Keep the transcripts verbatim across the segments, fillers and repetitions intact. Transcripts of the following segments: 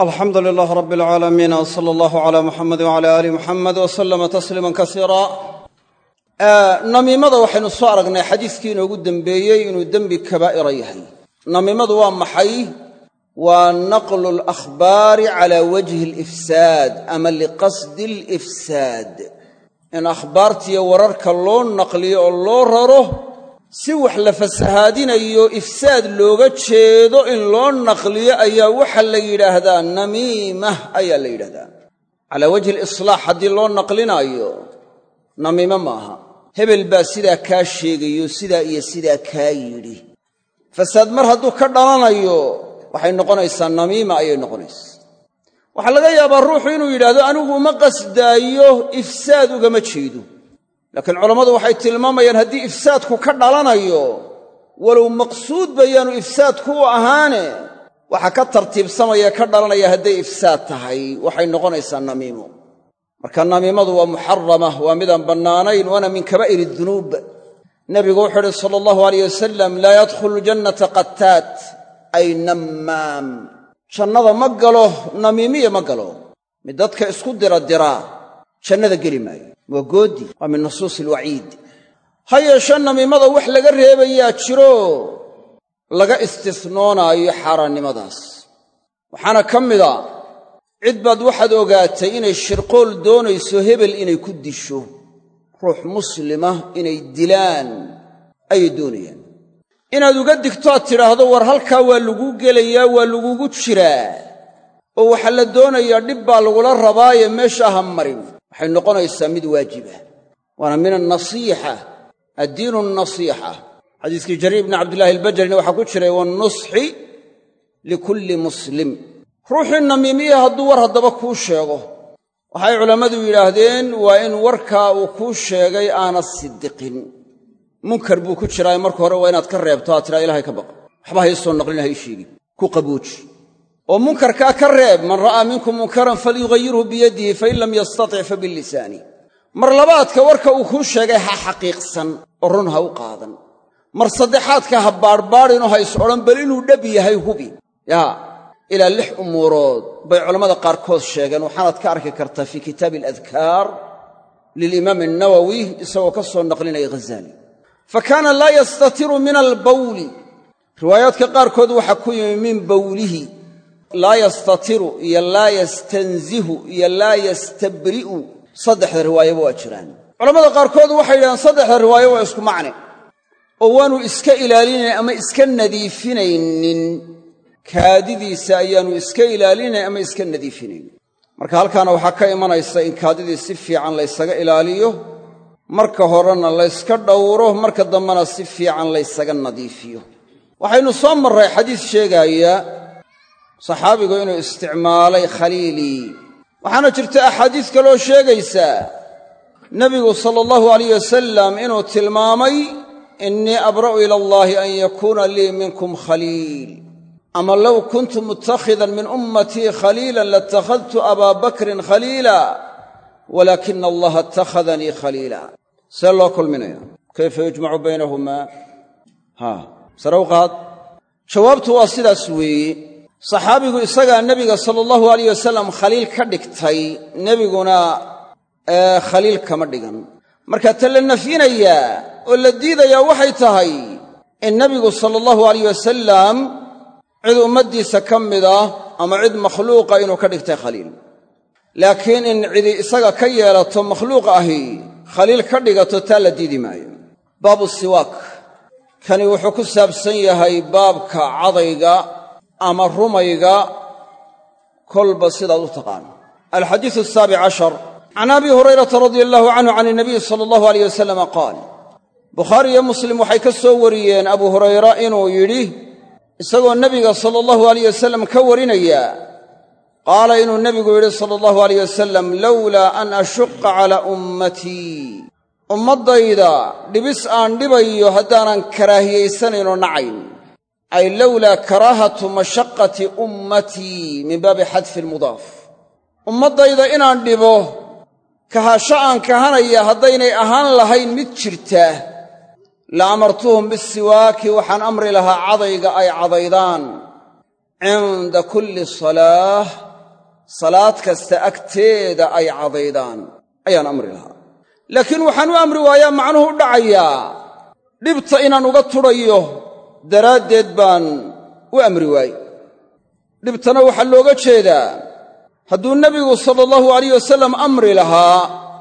الحمد لله رب العالمين وصلى الله على محمد وعلى آل محمد وسلم تسليما كثيرا namiimada waxaynu soo aragnay xadiiskii inoogu dambeeyey inuu dembi kabaa'ira yahay namiimadu waa maxay waa naqlu al-akhbaari cala wajhi al-ifsaad ama liqasdi al-ifsaad in akhbaartiyo wararka loo naqliyo oo loo raro si wax la fasahaadinayo ifsaad looga jeedo in loo naqliyo ayaa waxa la yidhaahdaa namiimah ayaa la yidhaahdaa cala wajhi al-islaax haddii loo naqlinayo namiima maaha hebel baa sidaa kaa sheegayo sidaa iyo sidaa kaa yidhi fasaad mar hadduu ka dhalanayo waxay noqonaysaa namiima ayay noqonaysaa waxaa laga yaabaa ruuxu inuu yidhaahdo anigu uma qasdaayo ifsaad ugama jeedo laakiin culammadu waxay tilmaamayaan haddii ifsaadku ka dhalanayo walow maqsuud bayaanu ifsaadku u ahaane waxa ka tartiibsamaya ka dhalanaya hadday ifsaad tahay waxay noqonaysaa namiimo marka namiimadu waa muxarama waa midaan bannaanayn waana min kabaa'iri dunuub nebigu wuxuu uhi sala allahu alayh wasalam laa yadkhulu jannata qattaat ay nammaam jannada ma galo namiimiya ma galo mid dadka isku dira diraa jannada geli maayo waa goodi waa min nusuusi alwaciid ha yeeshe namiimada wax laga reebayaa jiro laga istisnoonaayo xaaraannimadaas waxaana ka mida cid baad waxaad ogaatay inay shirqool doonayso hebel inay ku disho ruux muslima inay dilaan ayay doonayaan inaad uga digto aad tidhaahdo war halkaa waa laguu gelayaa waa lagugu jiraa oo waxaa la doonayaa dhib baa lagula rabaaye meesha ha marin waxay noqonaysaa mid waajiba waana min annasiixa addiinu annasiixa xadiiskii jariir bni cabdillaahi albajrina waxaa ku jiray wannusxi likulli muslim ruuxii namiimiya hadduu war haddaba kuu sheego waxay culammadu yidhaahdeen waa in warkaa uu kuu sheegay aanad sidiqin munkar buu ku jiraa marka hore waa inaad ka reebto aad tidhaa ilahay ka baqa waxba ha ii soo naqlina ha ii sheegin ku qabooji oo munkarkaa ka reeb man ra'aa minkum munkaran falyughayyirhu biyadihi fain lam yastatic fa bilisaani mar labaadka warka uu kuu sheegay ha xaqiiqsan oo run ha u qaadan mar saddexaadka ha baadhbaadhinoo ha is odhan bal inuu dhab yahay hubi yaa ilaa lix umuurood bay culammada qaarkood sheegeen waxaanaad ka arki kartaa fii kitaabi aladkaar lilimaam annawowi isagoo ka soo naqlinaya ghazaali fa kaana laa yastatiru min albawli riwaayaadka qaarkood waxaa ku yimi min bawlihi laa yastatiru iyo laa yastanzihu iyo laa yastabri'u saddexda riwaayaba waa jiraan culammada qaarkood waxay yidhahdeen saddexda riwaayo waa isku macne oo waanu iska ilaalinayn ama iska nadiifinaynin kaadidiisa ayaanu iska ilaalinayn ama iska nadiifinayn marka halkaana waxaa ka imanaysa in kaadidii si fiican laysaga ilaaliyo marka horena layska dhowro marka dambena si fiican laysaga nadiifiyo waxaynu soo marray xadiis sheegaaya saxaabigu inuu isticmaalay khaliilii waxaana jirta axaadiis kaloo sheegaysaa nebigu sala allahu alayh wasalam inuu tilmaamay innii abra'u ila allaahi an yakuuna lii minkum khaliil ama low kuntu mutakhidan min ummatii khaliilan latakhadtu abaa bakrin khaliila walaakina allaha ittakhadanii khaliila see loo kulminaya kayfa yujmacu baynahumaa haa sare u qaad jawaabtu waa sidaas weeye saxaabigu isagaa nebiga sala allahu alayh wasalam khaliil ka dhigtay nebiguna ee khaliil kama dhigan marka ta la nafyinayaa oo la diidayaa waxay tahay in nebigu sala allahu alayh wasalam cid ummaddiisa ka mid ah ama cid makhluuqa inuu ka dhigtay khaliil laakiin in cidi isaga ka yeelato makhluuq ahi khaliil ka dhigato taa la diidi maayo baabu siwaak kani wuxuu ku saabsan yahay baabka cadayga ama rumayga kolba sidaad u taqaano alxadiisu asaabic cashar can abi hurayrata radia allahu canhu can inabiyi sala allahu alayh wasalama qaal bukhaari iyo muslim waxay ka soo wariyeen abu hurayra inuu yidhi isagoo nebiga sala allahu alayh wasalam ka warinaya qaala inuu nebigu yidhi sala allahu alayh wasalam lowlaa an ashuqa calaa ummatii ummaddayda dhibis aan dhibayo haddaanan karaahiyaysanaynoo nacayn ay lowlaa karaahatu mashaqati ummatii min baabi xadfi almudaaf ummaddayda inaan dhibo kahasho aan kahanaya haddaynay ahaan lahayn mid jirta la amartuhum bisiwaaki waxaan amri lahaa cadayga ay cadaydaan cinda kulli salaah salaad kasta agteeda ay cadaydaan ayaan amri lahaa laakiin waxaan u amri waayaa macnuhu u dhacayaa dhibta inaan uga tudhayo daraaddeed baan u amri waayey dhibtana waxaa looga jeedaa hadduu nebigu sala allahu alayh wasallam amri lahaa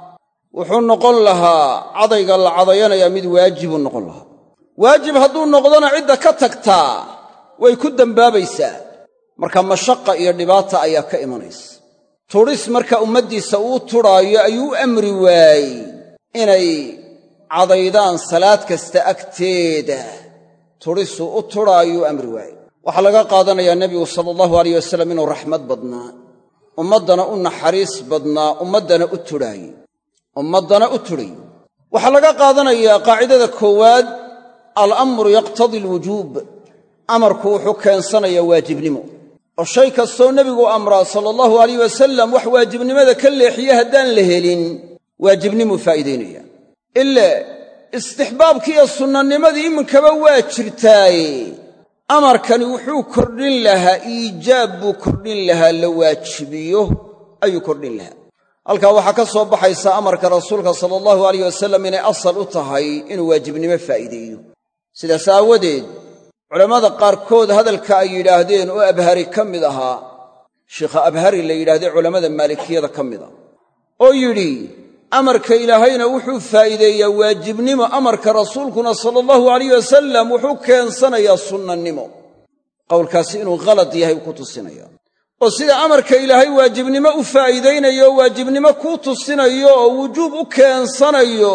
wuxuu noqon lahaa cadayga la cadayanayaa mid waajibuu noqon lahaa waajib hadduu noqdona cidda ka tagtaa way ku dembaabaysaa marka mashaqa iyo dhibaata ayaa ka imanaysa tudhis marka ummaddiisa uu tudhaayo ayuu u amri waayey inay cadaydaan salaad kasta agteeda tudhisuu u tudhaayuu amri waayey waxaa laga qaadanayaa nebigu sala allahu alayh wasallam inuu raxmad badnaa ummaddana u naxariis badnaa ummaddana u tudhaayey ummaddana u tudhay waxaa laga qaadanayaa qaacidada koowaad alamru yaqtadii alwujuub amarku wuxuu keensanayaa waajibnimo oo shay kastoo nebigu amraa sala allahu alayh wasallam wax waajibnimada ka leexiye haddaan la helin waajibnimuu faa'iidaynaya ile istixbaabkii iyo sunnanimadii iminkaba waa jirtaaye amarkani wuxuu kordhin lahaa iijaab buu kordhin lahaa la waajibiyo ayuu kordhin lahaa halkaa waxaa ka soo baxaysa amarka rasuulka sala allahu alayh wasallam inay asal u tahay inuu waajibnimo faa'iideeyo sidaas aawadeed culammada qaarkood hadalka ay yidhaahdeen oo abhari ka mid ahaa sheikha abhari la yidhahdee culammada maalikiyada ka mid ah oo yidhi amarka ilaahayna wuxuu faa'iideeyaa waajibnimo amarka rasuulkuna sala allahu alayh wasallam wuxuu keensanayaa sunnanimo qowlkaasi inuu khalad yahay ku tusinaya oo sida amarka ilaahay waajibnimo u faa'iidaynayo oo waajibnimo kuu tusinayo oo wujuub u keensanayo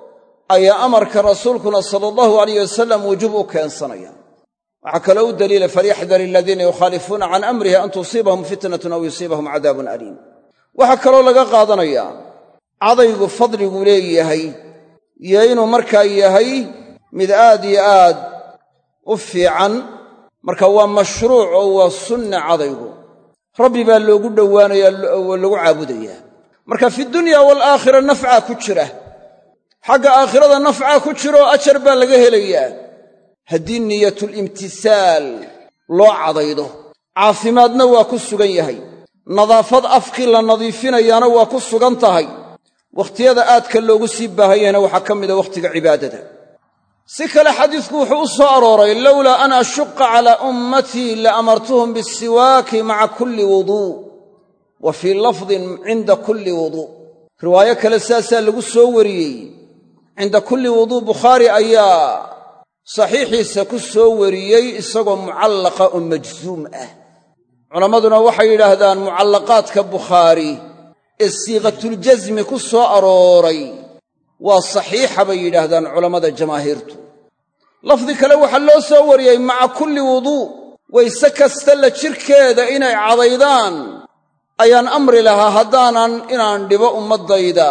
ayaa amarka rasuulkuna sala allahu alayh wasallam wujuub u keensanaya waxaa kaloo u daliila falyaxdar aladiina yukhaalifuuna can amrihi an tusiibahum fitnatun aw yusiibahum cadaabun aliim waxaa kaloo laga qaadanayaa cadaygu fadliguu leeyahay iyo inuu markaa yahay mid aad iyo aad u fiican marka waa mashruuc oo waa sunna cadaygu rabbi baa loogu dhowaanayaa oo lagu caabudayaa marka fi dunya waalaakhira nafcaa ku jira xagga aakhirada nafcaa ku jira oo ajar baa laga helayaa haddii niyatulimtisaal loo cadaydo caafimaadna waa ku sugan yahay nadaafad afkii la nadiifinayaana waa ku sugan tahay wakhtiyada aadka loogu sii baahanyahayna waxaa ka mida wakhtiga cibaadada si kale xadiisku wuxuu u soo arooray lowlaa an ashuqa calaa ummatii la amartuhum bisiwaaki maca kulli wuduu wa fii lafdin cinda kulli wuduu riwaayo kale saasaa lagu soo wariyey cinda kulli wuduu bukhaari ayaa saxiixiisa ku soo wariyey isagoo mucallaqa oo majsuum ah culammaduna waxay yidhaahdaan mucallaqaadka bukhaari ee siiqatuljasmi ku soo arooray waa saxiixa bay yidhaahdaan culammada jamaahiirtu lafdi kale waxaa loo soo wariyey maca kulli wuduu wayse kasta la jirkeeda inay cadaydaan ayaan amri lahaa haddaanan inaan dhibo ummaddayda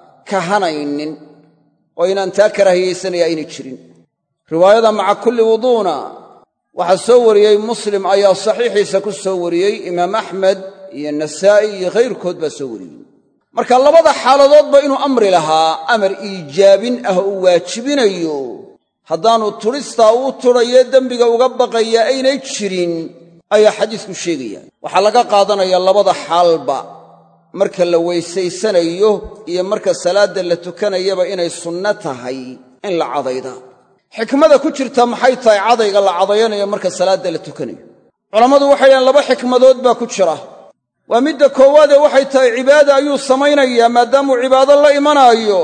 kahanaynin oo inaan taa karaahiyaysanaya aynay jirin riwaayada maca kulli wuduuna waxaa soo wariyey muslim ayaa saxiixiisa ku soo wariyey imaam axmed iyo nasaa'i iyo khayrkood baa soo wariyey marka labada xaaladoodba inuu amri lahaa amar iijaabin ah uu waajibinayo haddaanu tudhistaa uu tudhayo dembiga uga baqaya aynay jirin ayaa xadiisku sheegaya waxaa laga qaadanayaa labada xaalba marka la weysaysanayo iyo marka salaadda la tukanayaba inay sunno tahay in la cadayda xikmada ku jirta maxay tahay cadayga la cadayanayo marka salaadda la tukanayo culammadu waxay dhahaan laba xikmadood baa ku jira waa midda koowaadee waxay tahay cibaada ayuu samaynayaa maadaamuu cibaado la imanaayo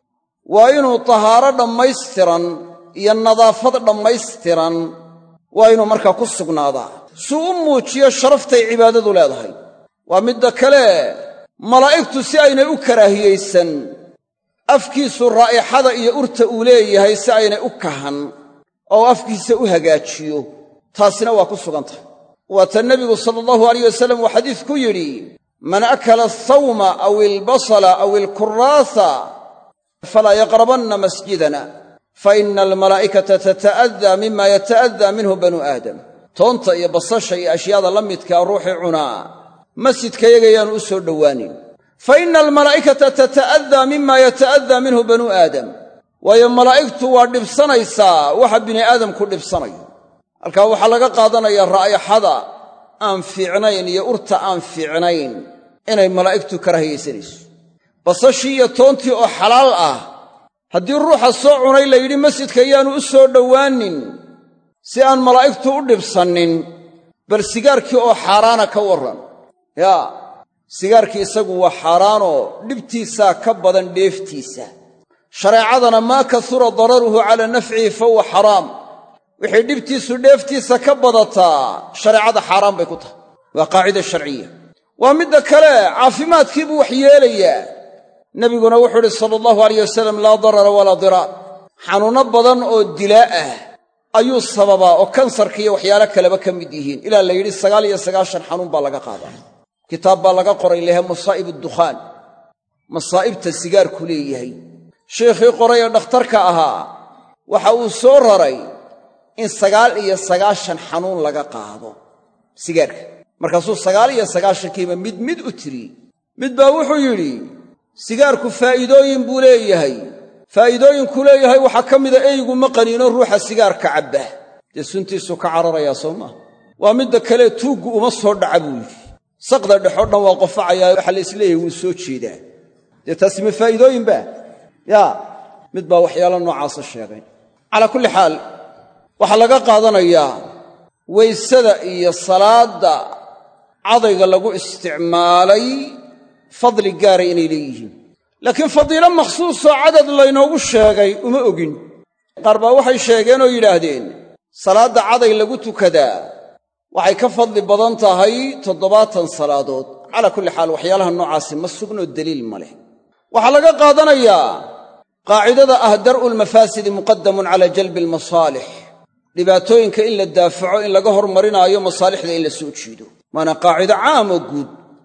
waa inuu tahaaro dhammaystiran iyo nadaafad dhammaystiran waa inuu markaa ku sugnaadaa suu u muujiyo sharaftay cibaadadu leedahay waa midda kale malaa'igtu si aynay u karaahiyaysan afkiisu raa'ixada iyo urta uu leeyahay si aynay u kahan oo afkiisa u hagaajiyo taasina waa ku sugan tahay waata nebigu sala allahu alayh wasallam uu xadiis ku yidhi man akala athawma aw ilbasala aw ilkuraasa falaa yaqrabanna masjidana fa ina almalaa'ikata tata'adaa mima yata'adaa minhu banu aadam toonta iyo basasha iyo ashyaada la midkaa ruuxii cunaa masjidkayaga yaanu u soo dhowaanin fa ina almalaa'ikata tata'adaa mima yata'adaa minhu banu aadam waayo malaa'igtu waa dhibsanaysaa waxa bini aadamku dhibsanayo halkaa waxaa laga qaadanayaa raa'ixada aan fiicnayn iyo urta aan fiicnayn inay malaa'igtu karaahiyaysanayso. basashii iyo toontii oo xalaal ah haddii ruuxa soo cunay la yidhi masjidka yaanu u soo dhowaanin si aan malaa'igtu u dhibsannin, bal sigaarkii oo xaaraana ka warran. yaa sigaarkii isagu waa xaaraanoo dhibtiisaa ka badan dheeftiisa. shareecadana maa kasura dararuhu calaa nafcihi fa huwa xaraam. wixii dhibtiisu dheeftiisa ka badataa shareecada xaaraan bay ku tahay. waa qaacida sharciya. waa midda kale caafimaadkii buu wax yeelayaa. nebiguna wuxuu idhi sala allahu alayh wasalam laa darara walaa diraar. xanuunno badan oo dilaa ah ayuu sababaa oo kansarka iyo waxyaalo kaleba ka mid yihiin. ilaa la yidhi sagaal iyo sagaashan xanuun baa laga qaadaa. kitaab baa laga qoray lehe masaa'ib addukhaan, masaa'ibta sigaarku leeyahay. sheikhii qoray ee dhakhtarka ahaa waxa uu soo raray in sagaal iyo sagaashan xanuun laga qaado sigaarka. markaasuu sagaal iyo sagaashankiiba mid mid u tiriyey. mid baa wuxuu yidhi sigaarku faa'iidooyin buu leeyahay. faa'iidooyinku leeyahay waxaa ka mida eygu ma qaniino ruuxa sigaarka cabba, dee suntiisu ka cararayaa soo maaha. waa midda kale tuuggu uma soo dhaca buu yidhi. saqda dhexoo dhan waa qofacayaa, waxa la isleeyahay wuu soo jeedaa. dee taasi ma faa'iidooyinba? yaa mid baa waxyaalo noocaasa sheegay. calaa kulli xaal waxaa laga qaadanayaa waysada iyo salaadda cadayga lagu isticmaalay fadli gaara inay leeyihiin. laakiin fadiilo makhsuusoo cadad laynoogu sheegay uma ogin. qaar baa waxay sheegeen oo yidhaahdeen salaadda caday lagu tukadaa waxay ka fadli badan tahay toddobaatan salaadood. calaa kulli xaal waxyaalaha noocaasi ma sugnoo deliil ma leh. waxaa laga qaadanayaa qaacidada ah dar'u lmafaasidi muqadamun calaa jalbi almasaalix. dhibaatooyinka in la daafaco in laga hormarinaayo masaalixda in la soo jiido, waana qaacido caam oo guud.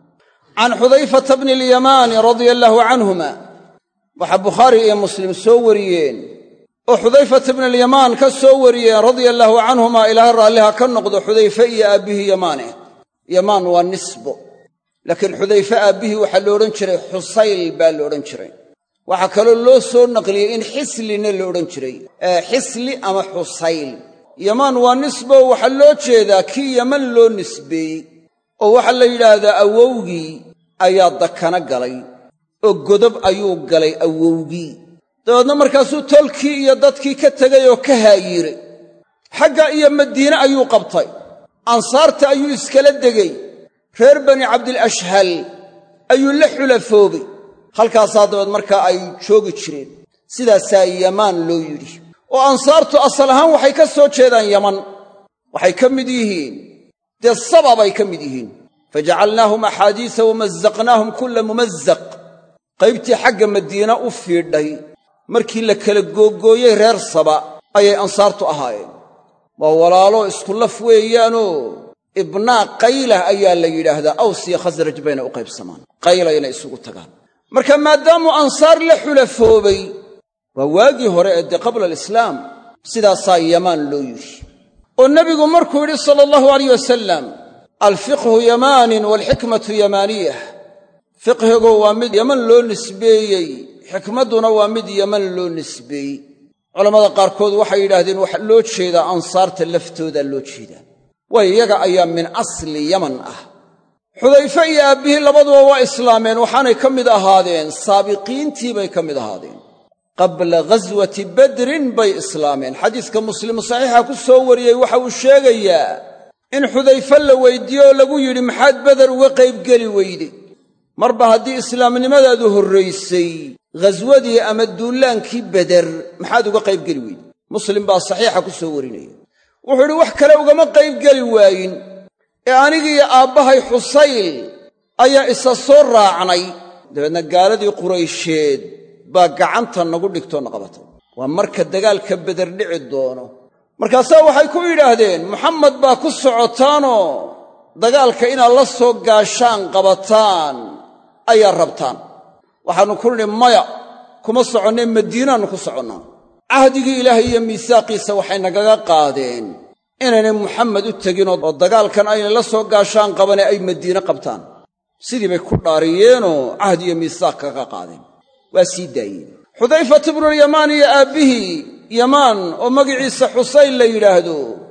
can xudayfata bni alyamaani radia allaahu canhuma waxaa bukhaari iyo muslim soo wariyeen oo xudayfata bni alyamaan ka soo wariyeen radia allaahu canhuma ilaahay raalliha ka noqdo. xudayfe iyo aabbihii yamaaneh. yamaan waa nisbo, laakiin xudayfe aabbihii waxaa lo odhan jiray xusayl baa la odhan jiray. waxaa kaloo loo soo naqliyey in xislina la odhan jiray, xisli ama xusayl. yamaan waa nisbo, waxaa loo jeedaa kii yaman loo nisbeeyey. oo waxaa la yidhaahdaa awowgii ayaa dakana galay oo godob ayuu galay awowgii. dabeedna markaasuu tolkii iyo dadkii ka tegay oo ka haayiray. xagga iyo madiine ayuu qabtay. ansaarta ayuu iskala degay. reer bani cabdilashhal ayuu la xulafoobay. halkaasaa dabeed markaa ay joogi jireen. sidaasaa yamaan loo yidhi. oo ansaartu asal ahaan waxay ka soo jeedaan yaman. waxay ka mid yihiin dee saba bay ka mid yihiin. fajacalnaahum axaadiisa wamazaqnaahum kulla mumazaq. qaybtii xagga madiina u fiidhay markii la kala googooyey reer saba ayay ansaartu ahaayeen. waa walaalo isku laf weeyaanoo ibnaa qaylah ayaa la yidhaahdaa. aws iyo khasraj bayna u qaybsamaan, qayla inay isugu tagaan. marka maadaamuu ansaar la xulafoobay, waa waagii hore ee dee qabla alislaam, sidaasaa yamaan loo yidhi. oo nebigu markuu yidhi sala allahu alayh wasalam alfiqhu yamaanin waalxikmatu yamaaniyah, fiqhigu waa mid yaman loo nisbeeyey, xikmadduna waa mid yaman loo nisbeeyey. culammada qaarkood waxay yidhaahdeen waxa loo jeedaa ansaarta laftoodaa loo jeedaa, waayo iyaga ayaa min asli yaman ah. xudayfe iyo aabbihii labaduba waa islaameen, waxaanay ka mid ahaadeen saabiqiintii bay ka mid ahaadeen. qabla ghaswati badrin bay islaameen. xadiiska muslim saxiixa ku soo wariyey waxa uu sheegayaa in xudayfe la weyddiiye oo lagu yidhi maxaad beder uga qaybgeli weyde? marba haddii islaamnimadaadu horraysay ghaswadii ama duullaankii beder maxaad uga qaybgeli weyde? muslim baa saxiixa ku soo warinaya. wuxuu yidhi wax kale ugama qaybgeli waayin ee anigiiyo aabbahay xusayl ayaa isa soo raacnay. dabeedna gaaladii quraysheed baa gacanta nagu dhigtoo na qabatay. waa marka dagaalka beder dhici doono. markaasaa waxay ku yidhaahdeen muxamed baa ku socotaanoo dagaalka inaad la soo gaashaan qabataan ayaa rabtaan. waxaannu ku nidhi maya, kuma soconnay madiinaannu ku soconnaa. cahdigii ilaahay iyo miisaaqiisa waxay nagaga qaadeen inaynay muxamed u teginoo oo dagaalkan aynay la soo gaashaan qabane ay madiine qabtaan. sidii bay ku dhaariyeenoo cahdi iyo miisaaq kaga qaadeen, waa sii daayeen. xudayfatu bnulyamaan iyo aabbihii yamaan oo magiciisa xusayl la yidhaahdo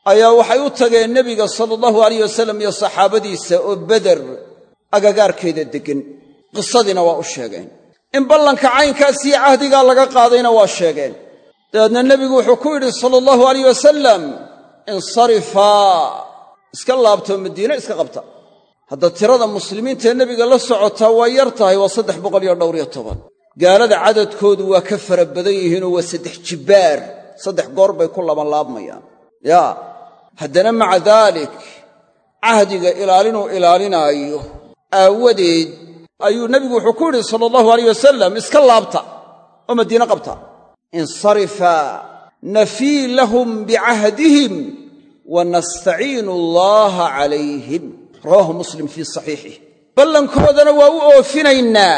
ayaa waxay u tageen nebiga sala allahu alayh wasalam iyo saxaabadiisa oo beder agagaarkeeda deggan qisadiina waa u sheegeen in ballanka caynkaas iyo cahdigaa laga qaadayna waa sheegeen dabeedna nebigu wuxuu ku yidhi sala allahu alayh wasalam insarifaa iska laabtoo madiine iska qabta hadda tirada muslimiintaee nebiga la socotaa waa yar tahay waa saddex boqol iyo dhowr iyo toban gaalada cadadkoodu waa ka fara badan yihiinoo waa saddex jibbaar saddex goor bay ku labanlaabmayaan yaa haddana maca daalik cahdiga ilaalinuu ilaalinaayo aawadeed ayuu nebigu wuxuu ku yidhi sala allahu alayh wasalam iska laabta oo madiine qabta insarifaa nafii lahum bicahdihim wa nastaciinu allaha calayhim rawaahu muslim fii saxiixih ballankoodana waa u oofinaynaa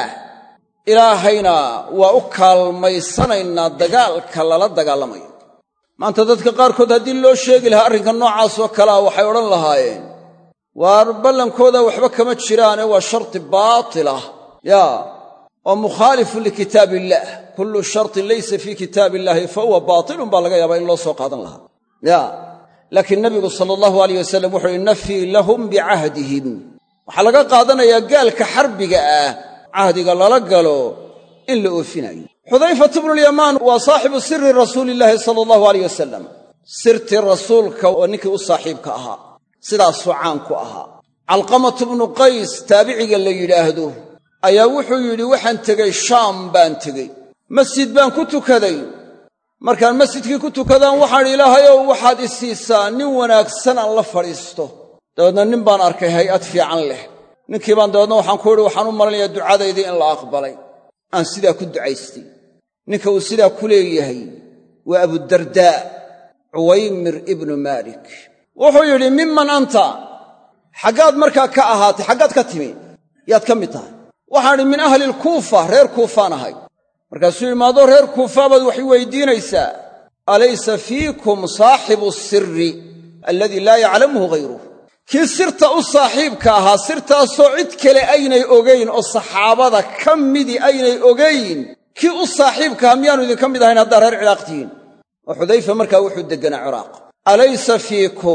ilaahayna waa u kaalmaysanaynaa dagaalka lala dagaalamayo maanta dadka qaarkood haddii loo sheegi lahaa arrinka noocaasoo kalea waxay odhan lahaayeen waar ballankooda waxba kama jiraane waa sharti baatilah yaa oo mukhaalifun likitaab illaah kullu shartin laysa fii kitaabi illaahi fa huwa baatilun baa laga yaabaa in loo soo qaadan lahaa yaa laakiin nebigu sala allahu alayh wasalam wuxuu yihi nafii lahum bicahdihim waxaa laga qaadanayaa gaalka xarbiga ah cahdiga lala galo in la oofinayo xudayfatu bnulyamaan waa saaxibu siri rasuulillaahi sala allahu alayh wasalam sirtii rasuulka oo ninkii u saaxiibka ahaa sidaasuu caan ku ahaa calqamatu bnu qays taabiciga la yidhaahdo ayaa wuxuu yidhi waxaan tegey shaam baan tegey masjid baan ku tukaday markaan masjidkii ku tukadaan waxaan idhi ilaahayow waxaad i siisaa nin wanaagsan aan la fadhiisto dabeedna nin baan arkay hay'ad fiican leh ninkii baan dabeedna waxaan ku idhi waxaan u malinayaa ducadaydii in la aqbalay aan sidaa ku ducaystay ninka uu sidaa ku leeyahay waa abudardaa cuwaymir ibnu maalik wuxuu yidhi miman anta xaggaad markaa ka ahaatay xaggaad ka timi yaad ka mid tahay waxaan idhi min ahli lkuufa reer kuufaan ahay markaasuu yidhi maadoo reer kuufa baad wax i weydiinaysaa alaysa fiikum saaxibu sirri alladii laa yaclamuhu hayruh kii sirta u saaxiibka ahaa sirtaasoo cid kale aynay ogayn oo saxaabada ka midii aynay ogayn kii u saaxiibkaha miyaanu idinka mid ahayn haddaa reer ciraaq tihiin oo xudayfa markaa wuxuu degganaa ciraaq alaysa fiikum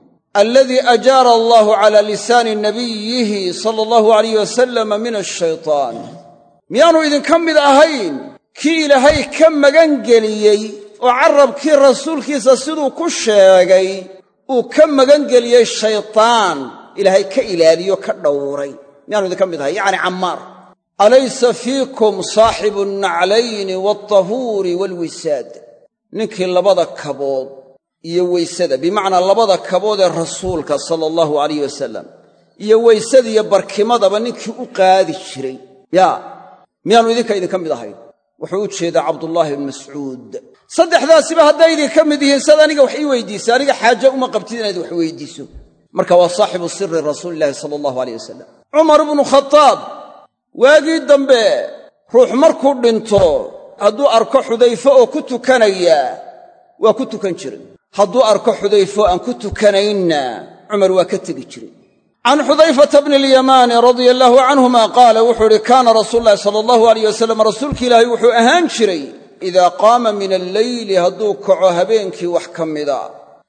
aladii ajaara allahu calaa lisaani nabiyihi sala allahu alayh wasalama min ashaytaan miyaanu idinka mid ahayn kii ilaahay ka magangeliyey oo carrabkii rasuulkiisa siduu ku sheegay uu ka magangeliyey shaytaan ilaahay ka ilaaliyo ka dhowray miyaanu idinka mid ahayn yacni cammaar alaysa fiikum saaxibu nnaclayni waatahuuri waalwisaad ninkii labada kabood iyo weysada bimacnaa labada kabood ee rasuulka sala allahu alayh wasalam iyo weysada iyo barkimadaba ninkii u qaadi jiray yaa miyaanu idinka idinka mid ahayn wuxuu u jeedaa cabdullaahi ibnu mascuud saddexdaasiba hadday idinka mid yihiin sad aniga wax ii weydiisa aniga xaaje uma qabtid inaad wax weydiiso marka waa saaxibu siri rasuulillahi sala allahu alayh wasalam cumar ibnu khataab waagii dambe ruux markuu dhinto hadduu arko xudayfo oo ku tukanaya waa ku tukan jiray hadduu arko xudayfo aan ku tukanaynna cumar waa ka tegi jiray can xudayfata bni alyamaani radia allaahu canhuma qaala wuxuu idhi kaana rasuulu llahi sala allahu alayh wasalam rasuulki ilaahay wuxuu ahaan jiray idaa qaama min alleyli hadduu kaco habeenkii wax ka mida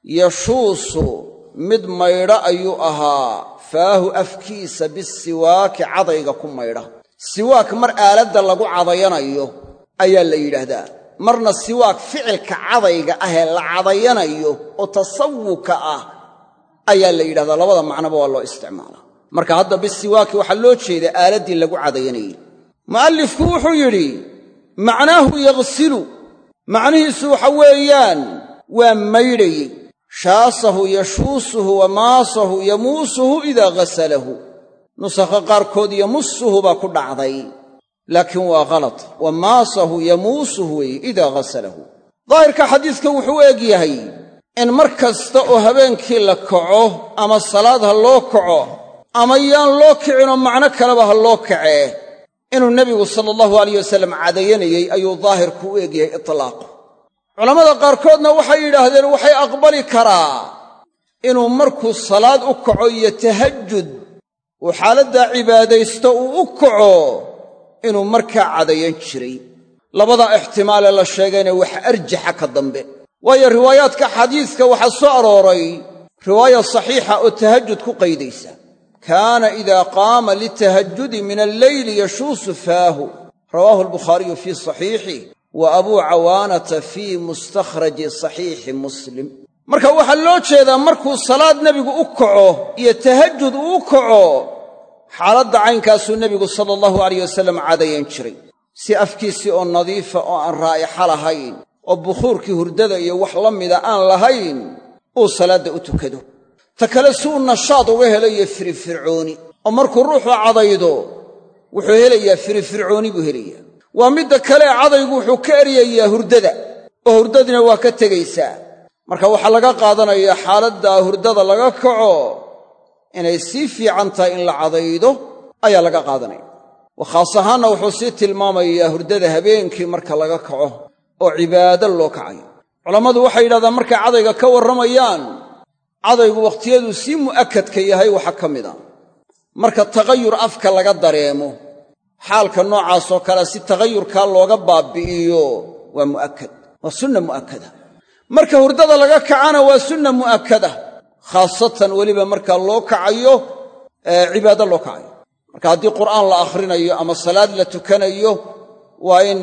yashuusu mid maydha ayuu ahaa faahu afkiisa bisiwaaki cadayga ku maydha siwaak mar aaladda lagu cadayanayo ayaa la yidhaahdaa marna siwaak ficilka cadayga ahee la cadayanayo oo tasawuka ah ayaa la yidhahdaa labada macnoba waa loo isticmaalaa marka hadda bisiwaaki waxaa loo jeedaa aaladdii lagu cadayanayey mu'allifku wuxuu yidhi macnaahu yaghsilu macnihiisu waxa weeyaan waa maydhayey shaasahu yashuusuhu wa maasahu yamuusuhu idaa ghasalahu nusakha qaarkood yamusuhu baa ku dhacday laakiin waa khalad wa maasahu yamuusuhu weeye idaa ghasalahu daahirka xadiiska wuxuu u eg yahay in mar kasta oo habeenkii la kaco ama salaad ha loo kaco ama yaan loo kicinoo macno kaleba ha loo kacee inuu nebigu sala allahu alayh wasalam cadayanayey ayuu daahirku u eg yahay itlaaq culammada qaarkoodna waxay yidhaahdeen waxay aqbali karaa inuu markuu salaad u kaco iyo tahajjud uu xaaladdaa cibaadaysto uu u kaco inuu markaa cadayan jiray labada ixtimaalee la sheegayna wax arjaxa ka dambe waayo riwaayaadka xadiiska waxaa soo arooray riwaaya saxiixa oo tahajjud ku qaydaysa kaana idaa qaama litahajjudi min alleyli yashuusu faahu rawaahu albukhaariyu fii saxiixih wa abuu cawaanata fii mustakhraji saxiixi muslim marka waxaa loo jeedaa markuu salaad nebigu u kaco iyo tahajjud uu u kaco xaaladda caynkaasuu nebigu sala allahu alayh wasallam cadayan jiray si afkiisii oo nadiifa oo aan raa'ixa lahayn oo bukhuurkii hurdada iyo wax la mida aan lahayn uu salaadda u tukado ta kale si uu nashaad uga helayo firifircooni oo markuu ruuxu cadaydo wuxuu helayaa firifircooni buu helayaa waa midda kale cadaygu wuxuu ka eryayaa hurdada oo hurdadina waa ka tegaysaa marka waxaa laga qaadanayaa xaaladda hurdada laga kaco inay sii fiican tahay in la cadaydo ayaa laga qaadanaya wa khaas ahaanna wuxuu sii tilmaamayaa hurdada habeenkii marka laga kaco oo cibaado loo kacayo culammadu waxay yidhahdaan markay cadayga ka warramayaan cadaygu wakhtiyaduu sii mu'akadka yahay waxaa ka mid a marka taqayur afka laga dareemo xaalka noocaasoo kale si taqayurkaa looga baabbi'iyo waa mu'akad waa sunna mu'akada marka hurdada laga kacana waa sunna mu'akada khaasatan weliba markaa loo kacayo cibaado loo kacayo marka haddii qur'aan la akhrinayo ama salaad la tukanayo waa in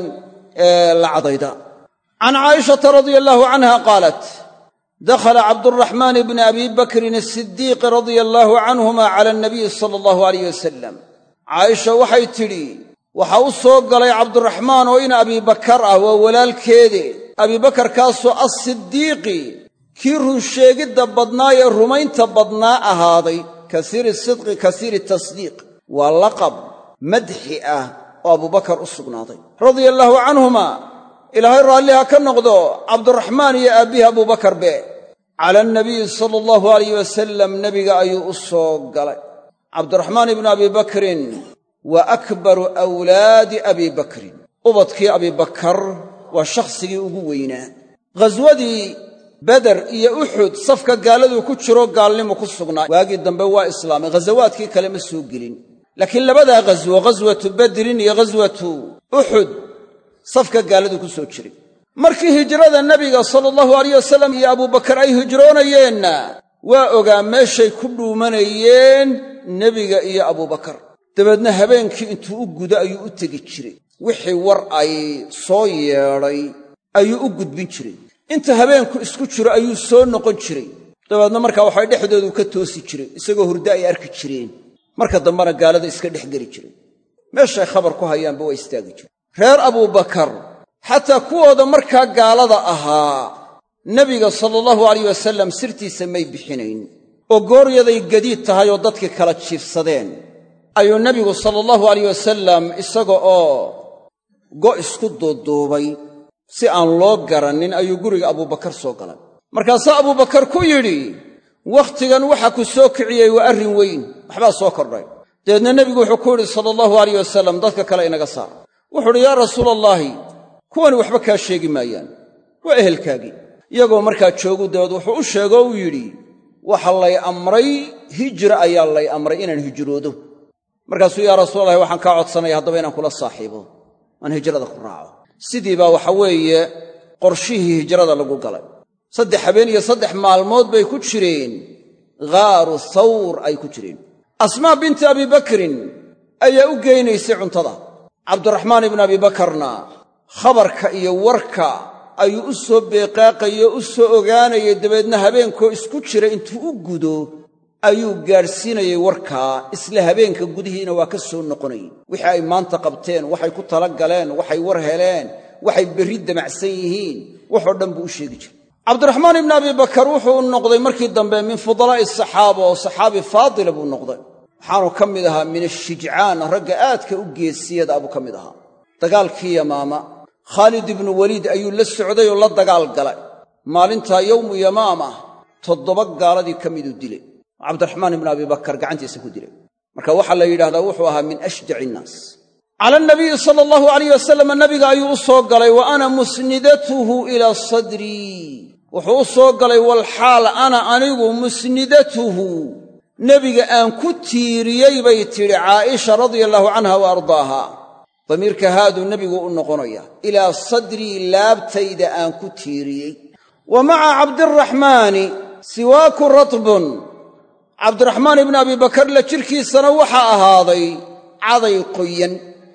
la cadayda can caa'ishata radia allaahu canha qaalat dakhala cabduraxmaan bni abi bakrin asidiiq radia allaahu canhuma cala anabiyi sala allahu alayh wasalam caaisha waxay tidhi waxa u soo galay cabduraxmaan oo in abibakar ah waa walaalkeede abibakarkaasoo assidiiqi kii runsheegidda badnaa ee rumaynta badnaa ahaaday kasiiri sidqi kasiiri tasdiiq waa laqab madxi ah oo abubakar u sugnaaday radia allaahu canhuma ilaahay raalliha ka noqdo cabduraxmaan iyo aabbihi abubakar be cala anabiyi sala allahu alayh wasalam nebiga ayuu u soo galay cabduraxmaan ibnu abi bakrin wa akbaru awlaadi abi bakrin ubadkii abibakar waa shakhsigii ugu weynaa ghaswadii beder iyo uxud safka gaaladuu ku jiro gaalnimu ku sugnaa waagii dambe waa islaamay ghasawaadkii kale ma soo gelin laakiin labadaa ghaswo ghaswatu badrin iyo ghaswatu uxud safka gaaladuu ku soo jiray markii hijrada nebiga sala allahu alayh wasalam iyo abubakar ay hijroonayeenna waa ogaa meeshay ku dhuumanayeen nebiga iyo abubakar dabeedna habeenkii intuu u gudo ayuu u tegi jiray wixii war ay soo yeedhay ayuu u gudbin jiray inta habeenku isku jiro ayuu soo noqon jiray dabeedna markaa waxay dhexdoodu ka toosi jiray isagoo hurdo ay arki jireen marka dambena gaalada iska dhex geli jiray meeshay khabar ku hayaanba waa istaagi jireen reer abubakar xataa kuwooda markaa gaalada ahaa nebiga sala allahu alayh wasalam sirtiisa may bixinayn oo gooryaday gadiid tahay oo dadkii kala jiifsadeen ayuu nebigu sala allahu alayh wasalam isaga oo go' isku duuduubay si aan loo garannin ayuu guriga abubakar soo galay markaasaa abubakar ku yidhi wakhtigan waxa ku soo kiciyey waa arrin weyn waxbaa soo kordhay dabeedna nebigu wuxuu ku yidhi sala allahu alayh wasalam dadka kale inaga saar wuxuu udhi yaa rasuulallaahi kuwani waxba kaa sheegi maayaan waa ehelkaagii iyagoo markaa joogu dabeed wuxuu u sheego uu yidhi waxa lay amray hijra ayaa lay amray inaan hijroodo markaasuu yaa rasuulallahi waxaan kaa codsanaya haddaba inaan kula saaxiibo aan hijrada ku raaco sidii baa waxa weeye qorshihii hijrada lagu galay saddex habeen iyo saddex maalmood bay ku jireen ghaaru thawr ay ku jireen asmaa binti abibakrin ayaa u geynaysay cuntada cabdiraxmaan ibnu abibakarna khabarka iyo warka ayuu u soo beeqaaqayey o u soo ogaanayay dabeedna habeenkoo isku jira intuu u gudo ayuu gaadhsiinayey warkaa isla habeenka gudihiina waa ka soo noqonayey wixii ay maanta qabteen waxay ku tala galeen waxay war heleen waxay berri damacsan yihiin waxoo dhan buu u sheegi jiray cabdiraxmaan ibnu abibakar wuxuu noqday markii dambe min fudalaa'i asaxaaba oo saxaabi faadila buu noqday waxaanu ka mid ahaa min ashijcaan ragga aadka u geesiyada abuu ka mid ahaa dagaalkii yamaama khaalid ibnu weliid ayuu la socday oo la dagaal galay maalintaa yowmu yamaama toddoba gaaladii ka miduu dilay cabdiraxmaan ibnu abibakar gacantiisa ku dilay marka waxaa la yidhahdaa wuxuu ahaa min ashjaci innaas cala anabiyi sala allahu alayh wasalam nabiga ayuu u soo galay wa ana musnidatuhu ilaa sadrii wuxuu u soo galay walxaal ana anigu musnidatuhu nebiga aan ku tiiriyey bay tidhi caaisha radia allahu canha wa ardaaha damiirka haaduu nebigu u noqonaya ilaa sadrii laabtayda aan ku tiiriyey wa maca cabdiraxmaani siwaaku ratbun cabdiraxmaan ibni abi bakar la jirkiisana waxaa ahaaday caday qoyan